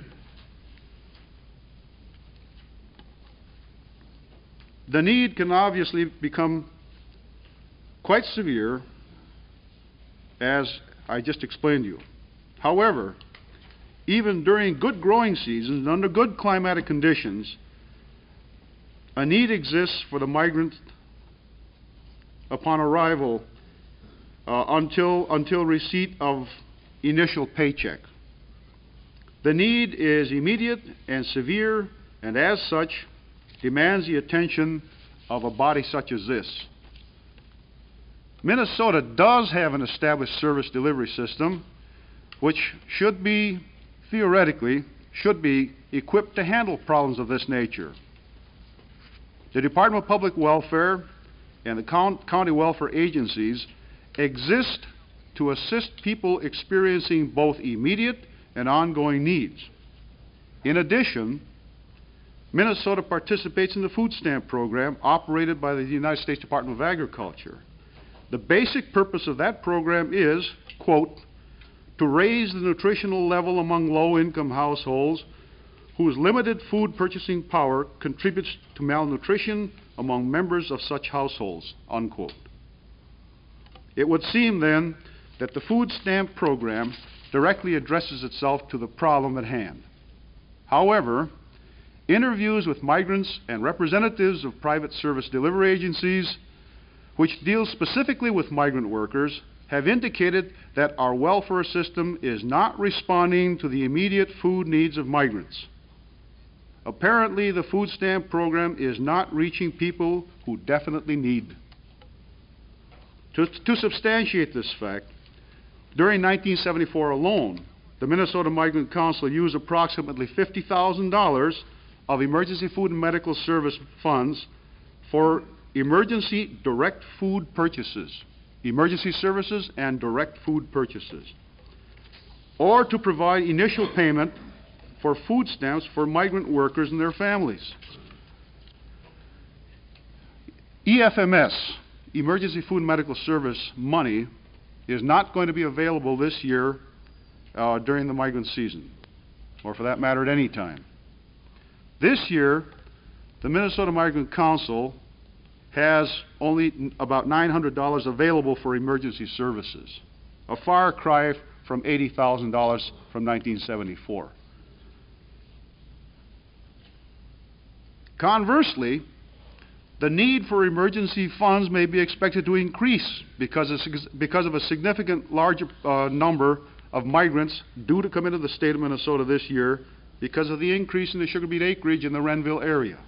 The need can obviously become quite severe, as I just explained to you. However, even during good growing seasons, under good climatic conditions, a need exists for the migrant upon arrival until receipt of initial paycheck. The need is immediate and severe, and as such, demands the attention of a body such as this. Minnesota does have an established service delivery system which should be, theoretically, equipped to handle problems of this nature. The Department of Public Welfare and the county welfare agencies exist to assist people experiencing both immediate and ongoing needs. In addition, Minnesota participates in the food stamp program operated by the United States Department of Agriculture. The basic purpose of that program is, quote, to raise the nutritional level among low-income households whose limited food purchasing power contributes to malnutrition among members of such households, unquote. It would seem then that the food stamp program directly addresses itself to the problem at hand. However, interviews with migrants and representatives of private service delivery agencies which deal specifically with migrant workers have indicated that our welfare system is not responding to the immediate food needs of migrants. Apparently, the food stamp program is not reaching people who definitely need. To substantiate this fact, during 1974 alone, the Minnesota Migrant Council used approximately $50,000 of emergency food and medical service funds for emergency direct food purchases, emergency services and direct food purchases, or to provide initial payment for food stamps for migrant workers and their families. EFMS, Emergency Food and Medical Service money, is not going to be available this year during the migrant season, or for that matter at any time. This year, the Minnesota Migrant Council has only about $900 available for emergency services, a far cry from $80,000 from 1974. Conversely, the need for emergency funds may be expected to increase because of a significant larger number of migrants due to come into the state of Minnesota this year because of the increase in the sugar beet acreage in the Renville area.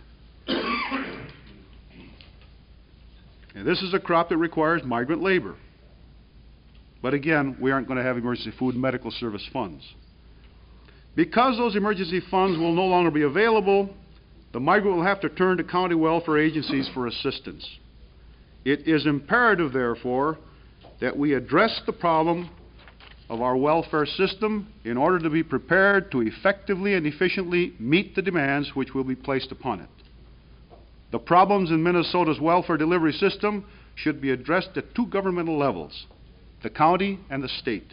And this is a crop that requires migrant labor. But again, we aren't going to have emergency food and medical service funds. Because those emergency funds will no longer be available, the migrant will have to turn to county welfare agencies for assistance. It is imperative, therefore, that we address the problem of our welfare system in order to be prepared to effectively and efficiently meet the demands which will be placed upon it. The problems in Minnesota's welfare delivery system should be addressed at two governmental levels, the county and the state.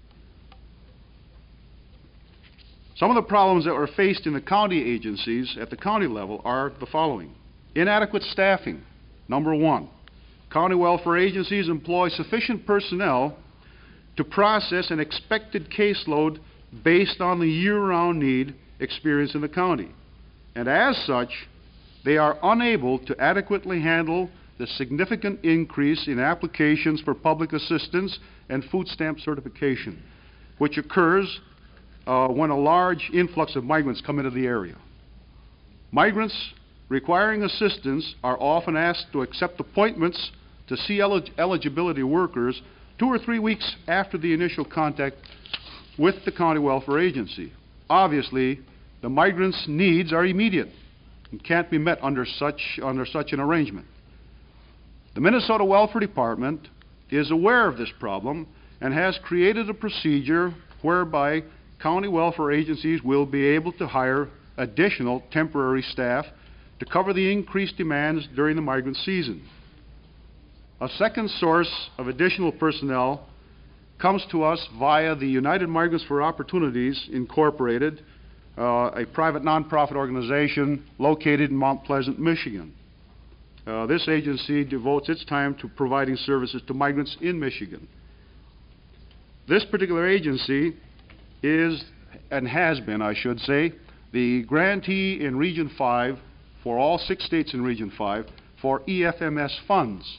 Some of the problems that are faced in the county agencies at the county level are the following. Inadequate staffing, number one. County welfare agencies employ sufficient personnel to process an expected caseload based on the year-round need experienced in the county. And as such, they are unable to adequately handle the significant increase in applications for public assistance and food stamp certification, which occurs when a large influx of migrants come into the area. Migrants requiring assistance are often asked to accept appointments to see eligibility workers 2 or 3 weeks after the initial contact with the county welfare agency. Obviously, the migrants' needs are immediate and can't be met under such an arrangement. The Minnesota Welfare Department is aware of this problem and has created a procedure whereby county welfare agencies will be able to hire additional temporary staff to cover the increased demands during the migrant season. A second source of additional personnel comes to us via the United Migrants for Opportunities, Incorporated, a private nonprofit organization located in Mount Pleasant, Michigan. This agency devotes its time to providing services to migrants in Michigan. This particular agency is, and has been, I should say, the grantee in Region 5 for all 6 states in Region 5 for EFMS funds.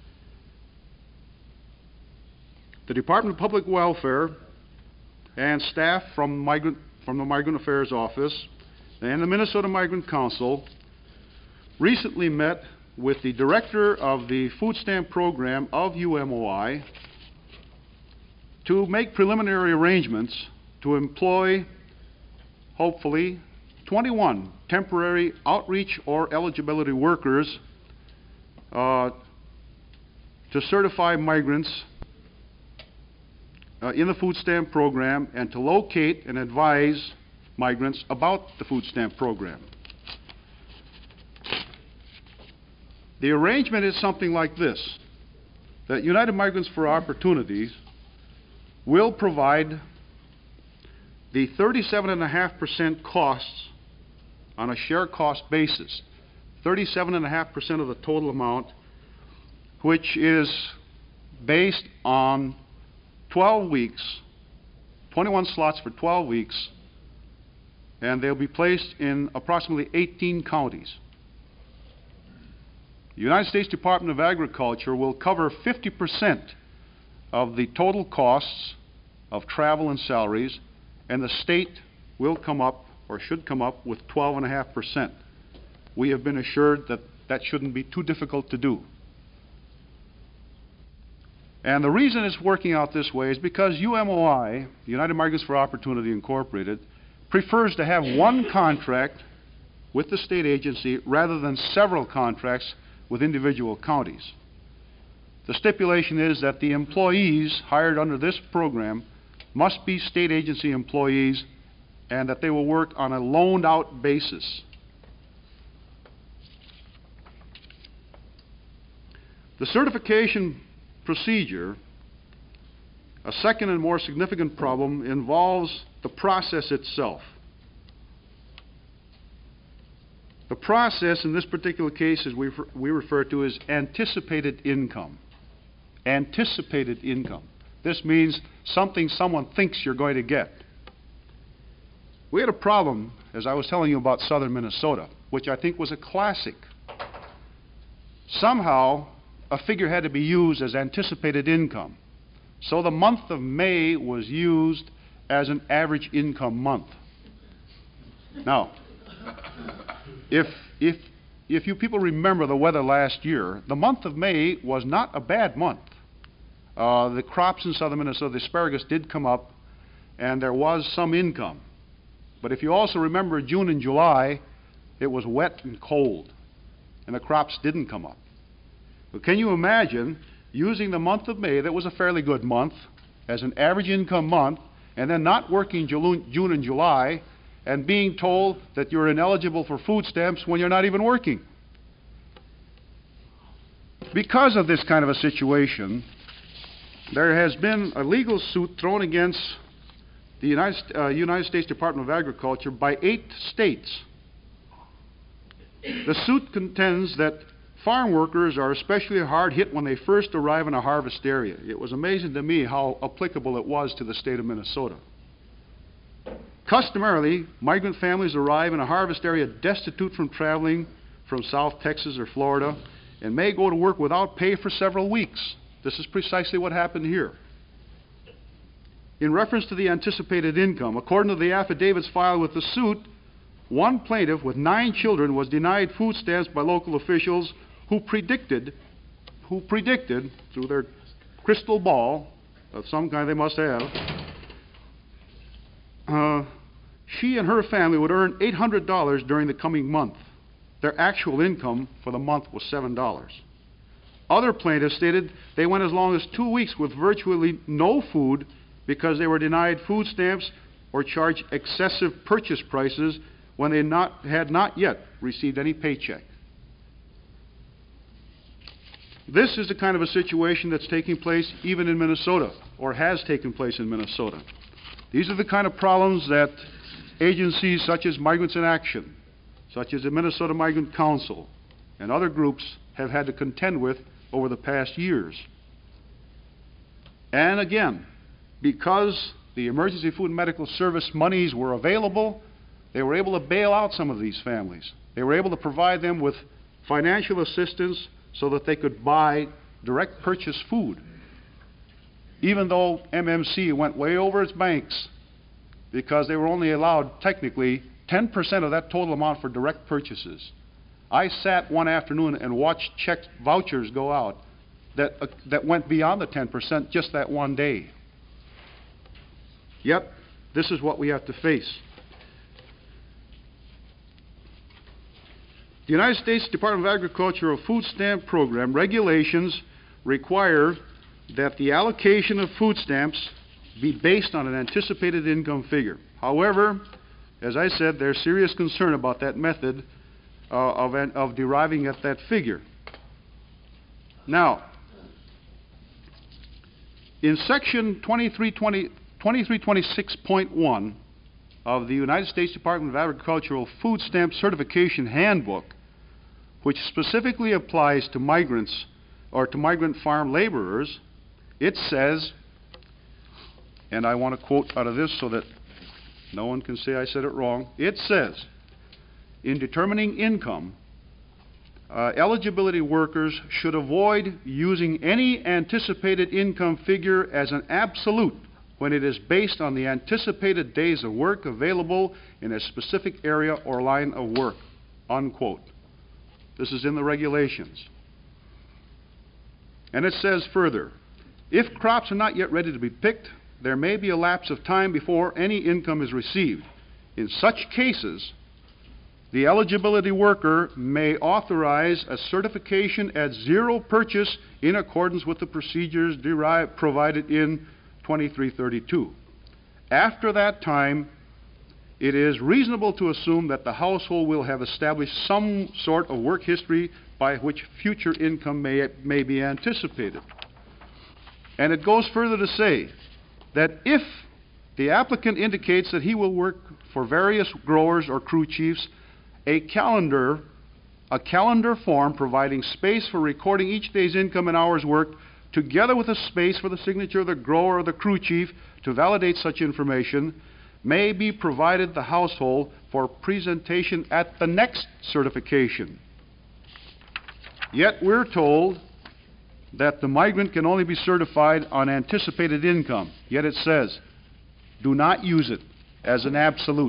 The Department of Public Welfare and staff from the Migrant Affairs Office and the Minnesota Migrant Council recently met with the director of the food stamp program of UMOI to make preliminary arrangements to employ, hopefully, 21 temporary outreach or eligibility workers to certify migrants in the food stamp program and to locate and advise migrants about the food stamp program. The arrangement is something like this, that United Migrants for Opportunities will provide the 37.5% costs on a share cost basis, 37.5% of the total amount, which is based on 12 weeks, 21 slots for 12 weeks, and they'll be placed in approximately 18 counties. The United States Department of Agriculture will cover 50% of the total costs of travel and salaries, and the state will come up, or should come up, with 12.5%. We have been assured that that shouldn't be too difficult to do. And the reason it's working out this way is because UMOI, United Migrants for Opportunity Incorporated, prefers to have one contract with the state agency rather than several contracts with individual counties. The stipulation is that the employees hired under this program must be state agency employees and that they will work on a loaned out basis. The certification procedure, a second and more significant problem, involves the process itself. The process in this particular case, as we refer to as anticipated income. Anticipated income. This means something someone thinks you're going to get. We had a problem, as I was telling you about southern Minnesota, which I think was a classic. Somehow, a figure had to be used as anticipated income. So the month of May was used as an average income month. Now, if you people remember the weather last year, the month of May was not a bad month. The crops in southern Minnesota, the asparagus did come up, and there was some income. But if you also remember June and July, it was wet and cold, and the crops didn't come up. But can you imagine using the month of May, that was a fairly good month, as an average income month, and then not working June and July, and being told that you're ineligible for food stamps when you're not even working? Because of this kind of a situation, there has been a legal suit thrown against the United States Department of Agriculture by 8 states. The suit contends that farm workers are especially hard hit when they first arrive in a harvest area. It was amazing to me how applicable it was to the state of Minnesota. Customarily, migrant families arrive in a harvest area destitute from traveling from South Texas or Florida and may go to work without pay for several weeks. This is precisely what happened here. In reference to the anticipated income, according to the affidavits filed with the suit, one plaintiff with 9 children was denied food stamps by local officials who predicted through their crystal ball of some kind they must have, she and her family would earn $800 during the coming month. Their actual income for the month was $7. Other plaintiffs stated they went as long as 2 weeks with virtually no food because they were denied food stamps or charged excessive purchase prices when they had not yet received any paycheck. This is the kind of a situation that's taking place even in Minnesota, or has taken place in Minnesota. These are the kind of problems that agencies such as Migrants in Action, such as the Minnesota Migrant Council, and other groups have had to contend with over the past years. And again, because the Emergency Food and Medical Service monies were available, they were able to bail out some of these families. They were able to provide them with financial assistance so that they could buy direct purchase food, even though MMC went way over its banks because they were only allowed technically 10% of that total amount for direct purchases. I sat one afternoon and watched check vouchers go out that went beyond the 10% just that one day. Yet, this is what we have to face. The United States Department of Agriculture Food Stamp Program regulations require that the allocation of food stamps be based on an anticipated income figure. However, as I said, there's serious concern about that method of deriving at that figure. Now, in section 2326.1 of the United States Department of Agricultural Food Stamp Certification Handbook, which specifically applies to migrants or to migrant farm laborers, it says, and I want to quote out of this so that no one can say I said it wrong, it says, in determining income, eligibility workers should avoid using any anticipated income figure as an absolute when it is based on the anticipated days of work available in a specific area or line of work, unquote. This is in the regulations. And it says further, if crops are not yet ready to be picked, there may be a lapse of time before any income is received. In such cases, the eligibility worker may authorize a certification at zero purchase in accordance with the procedures provided in 2332. After that time, it is reasonable to assume that the household will have established some sort of work history by which future income may be anticipated. And it goes further to say that if the applicant indicates that he will work for various growers or crew chiefs, a calendar form providing space for recording each day's income and hours worked, together with a space for the signature of the grower or the crew chief to validate such information, may be provided the household for presentation at the next certification. Yet we're told that the migrant can only be certified on anticipated income. Yet it says, do not use it as an absolute.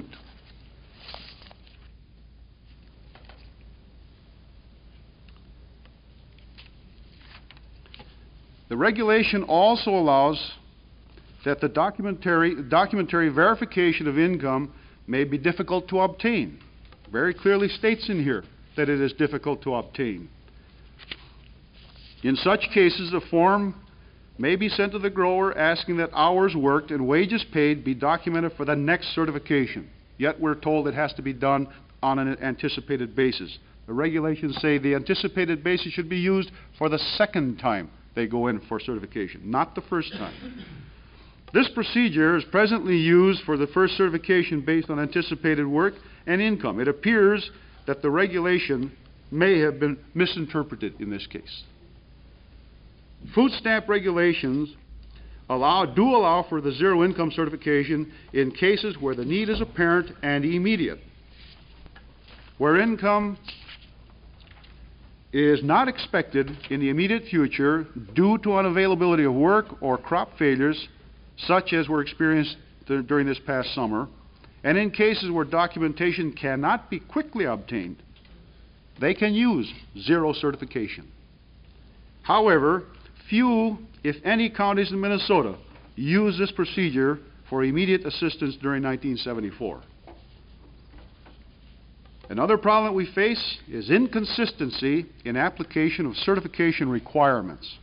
The regulation also allows that the documentary verification of income may be difficult to obtain. Very clearly states in here that it is difficult to obtain. In such cases, a form may be sent to the grower asking that hours worked and wages paid be documented for the next certification. Yet we're told it has to be done on an anticipated basis. The regulations say the anticipated basis should be used for the second time they go in for certification, not the first time. This procedure is presently used for the first certification based on anticipated work and income. It appears that the regulation may have been misinterpreted in this case. Food stamp regulations do allow for the zero income certification in cases where the need is apparent and immediate, where income is not expected in the immediate future due to unavailability of work or crop failures, such as were experienced during this past summer, and in cases where documentation cannot be quickly obtained, they can use zero certification. However, few, if any, counties in Minnesota use this procedure for immediate assistance during 1974. Another problem that we face is inconsistency in application of certification requirements.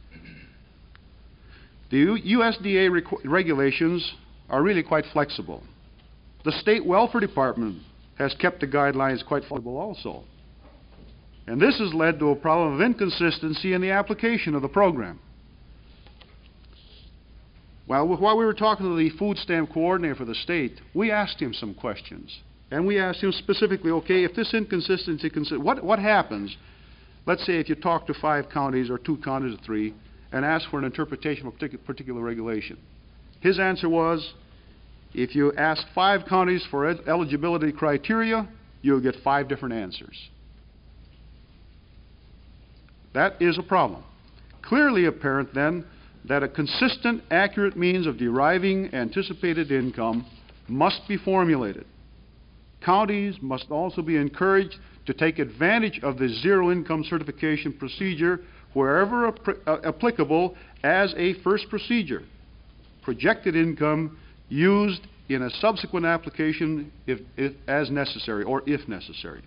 The USDA regulations are really quite flexible. The State Welfare Department has kept the guidelines quite flexible also. And this has led to a problem of inconsistency in the application of the program. While we were talking to the food stamp coordinator for the state, we asked him some questions. And we asked him specifically, okay, if this inconsistency, what happens, let's say if you talk to 5 counties or 2 counties or 3 and ask for an interpretation of a particular regulation. His answer was, if you ask 5 counties for eligibility criteria, you'll get 5 different answers. That is a problem. Clearly apparent then that a consistent, accurate means of deriving anticipated income must be formulated. Counties must also be encouraged to take advantage of the zero income certification procedure wherever applicable as a first procedure. Projected income used in a subsequent application if as necessary or if necessary.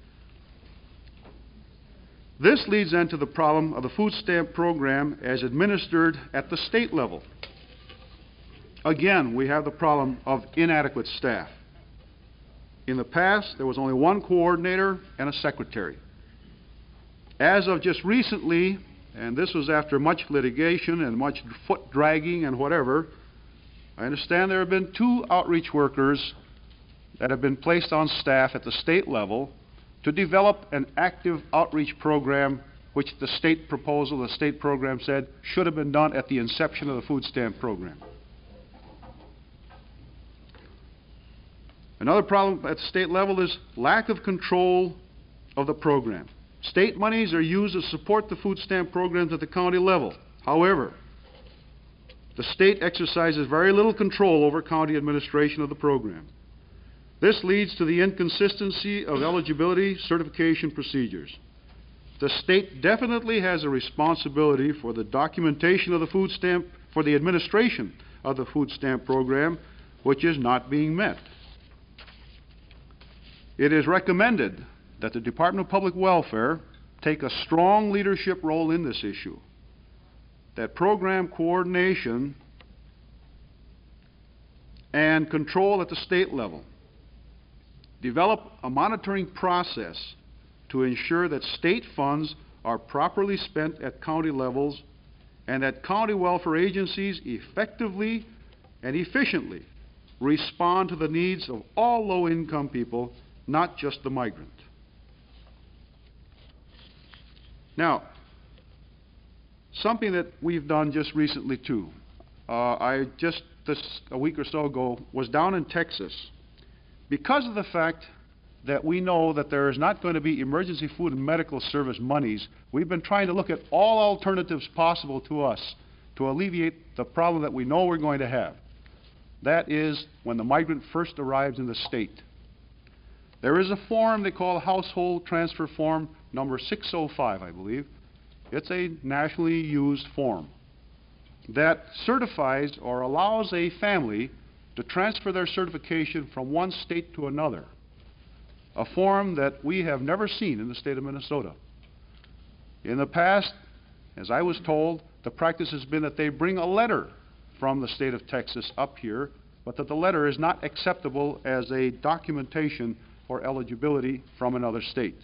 This leads then to the problem of the food stamp program as administered at the state level. Again, we have the problem of inadequate staff. In the past, there was only one coordinator and a secretary. As of just recently, and this was after much litigation and much foot dragging and whatever, I understand there have been 2 outreach workers that have been placed on staff at the state level to develop an active outreach program which the state proposal, the state program said, should have been done at the inception of the food stamp program. Another problem at the state level is lack of control of the program. State monies are used to support the food stamp programs at the county level. However, the state exercises very little control over county administration of the program. This leads to the inconsistency of eligibility certification procedures. The state definitely has a responsibility for the documentation of the food stamp, for the administration of the food stamp program, which is not being met. It is recommended that the Department of Public Welfare take a strong leadership role in this issue, that program coordination and control at the state level, develop a monitoring process to ensure that state funds are properly spent at county levels and that county welfare agencies effectively and efficiently respond to the needs of all low-income people, not just the migrant. Now, something that we've done just recently too. A week or so ago, was down in Texas. Because of the fact that we know that there is not going to be emergency food and medical service monies, we've been trying to look at all alternatives possible to us to alleviate the problem that we know we're going to have. That is when the migrant first arrives in the state. There is a form they call Household Transfer Form number 605, I believe. It's a nationally used form that certifies or allows a family to transfer their certification from one state to another. A form that we have never seen in the state of Minnesota. In the past, as I was told, the practice has been that they bring a letter from the state of Texas up here, but that the letter is not acceptable as a documentation for eligibility from another state.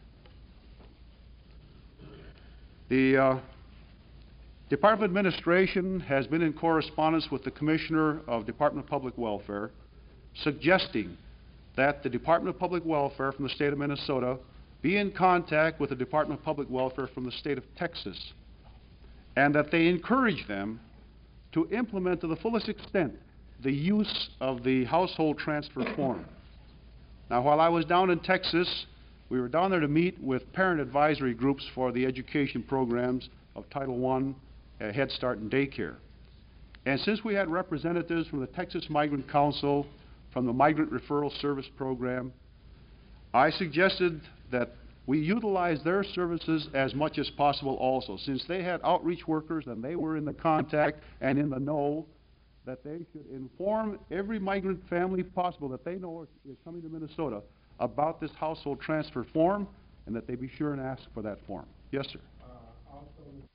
The Department of Administration has been in correspondence with the Commissioner of Department of Public Welfare suggesting that the Department of Public Welfare from the state of Minnesota be in contact with the Department of Public Welfare from the state of Texas, and that they encourage them to implement to the fullest extent the use of the household transfer form. Now, while I was down in Texas, we were down there to meet with parent advisory groups for the education programs of Title I, Head Start, and daycare. And since we had representatives from the Texas Migrant Council, from the Migrant Referral Service Program, I suggested that we utilize their services as much as possible also, since they had outreach workers and they were in the contact and in the know, that they should inform every migrant family possible that they know is coming to Minnesota about this household transfer form, and that they be sure and ask for that form. Yes, sir. Also,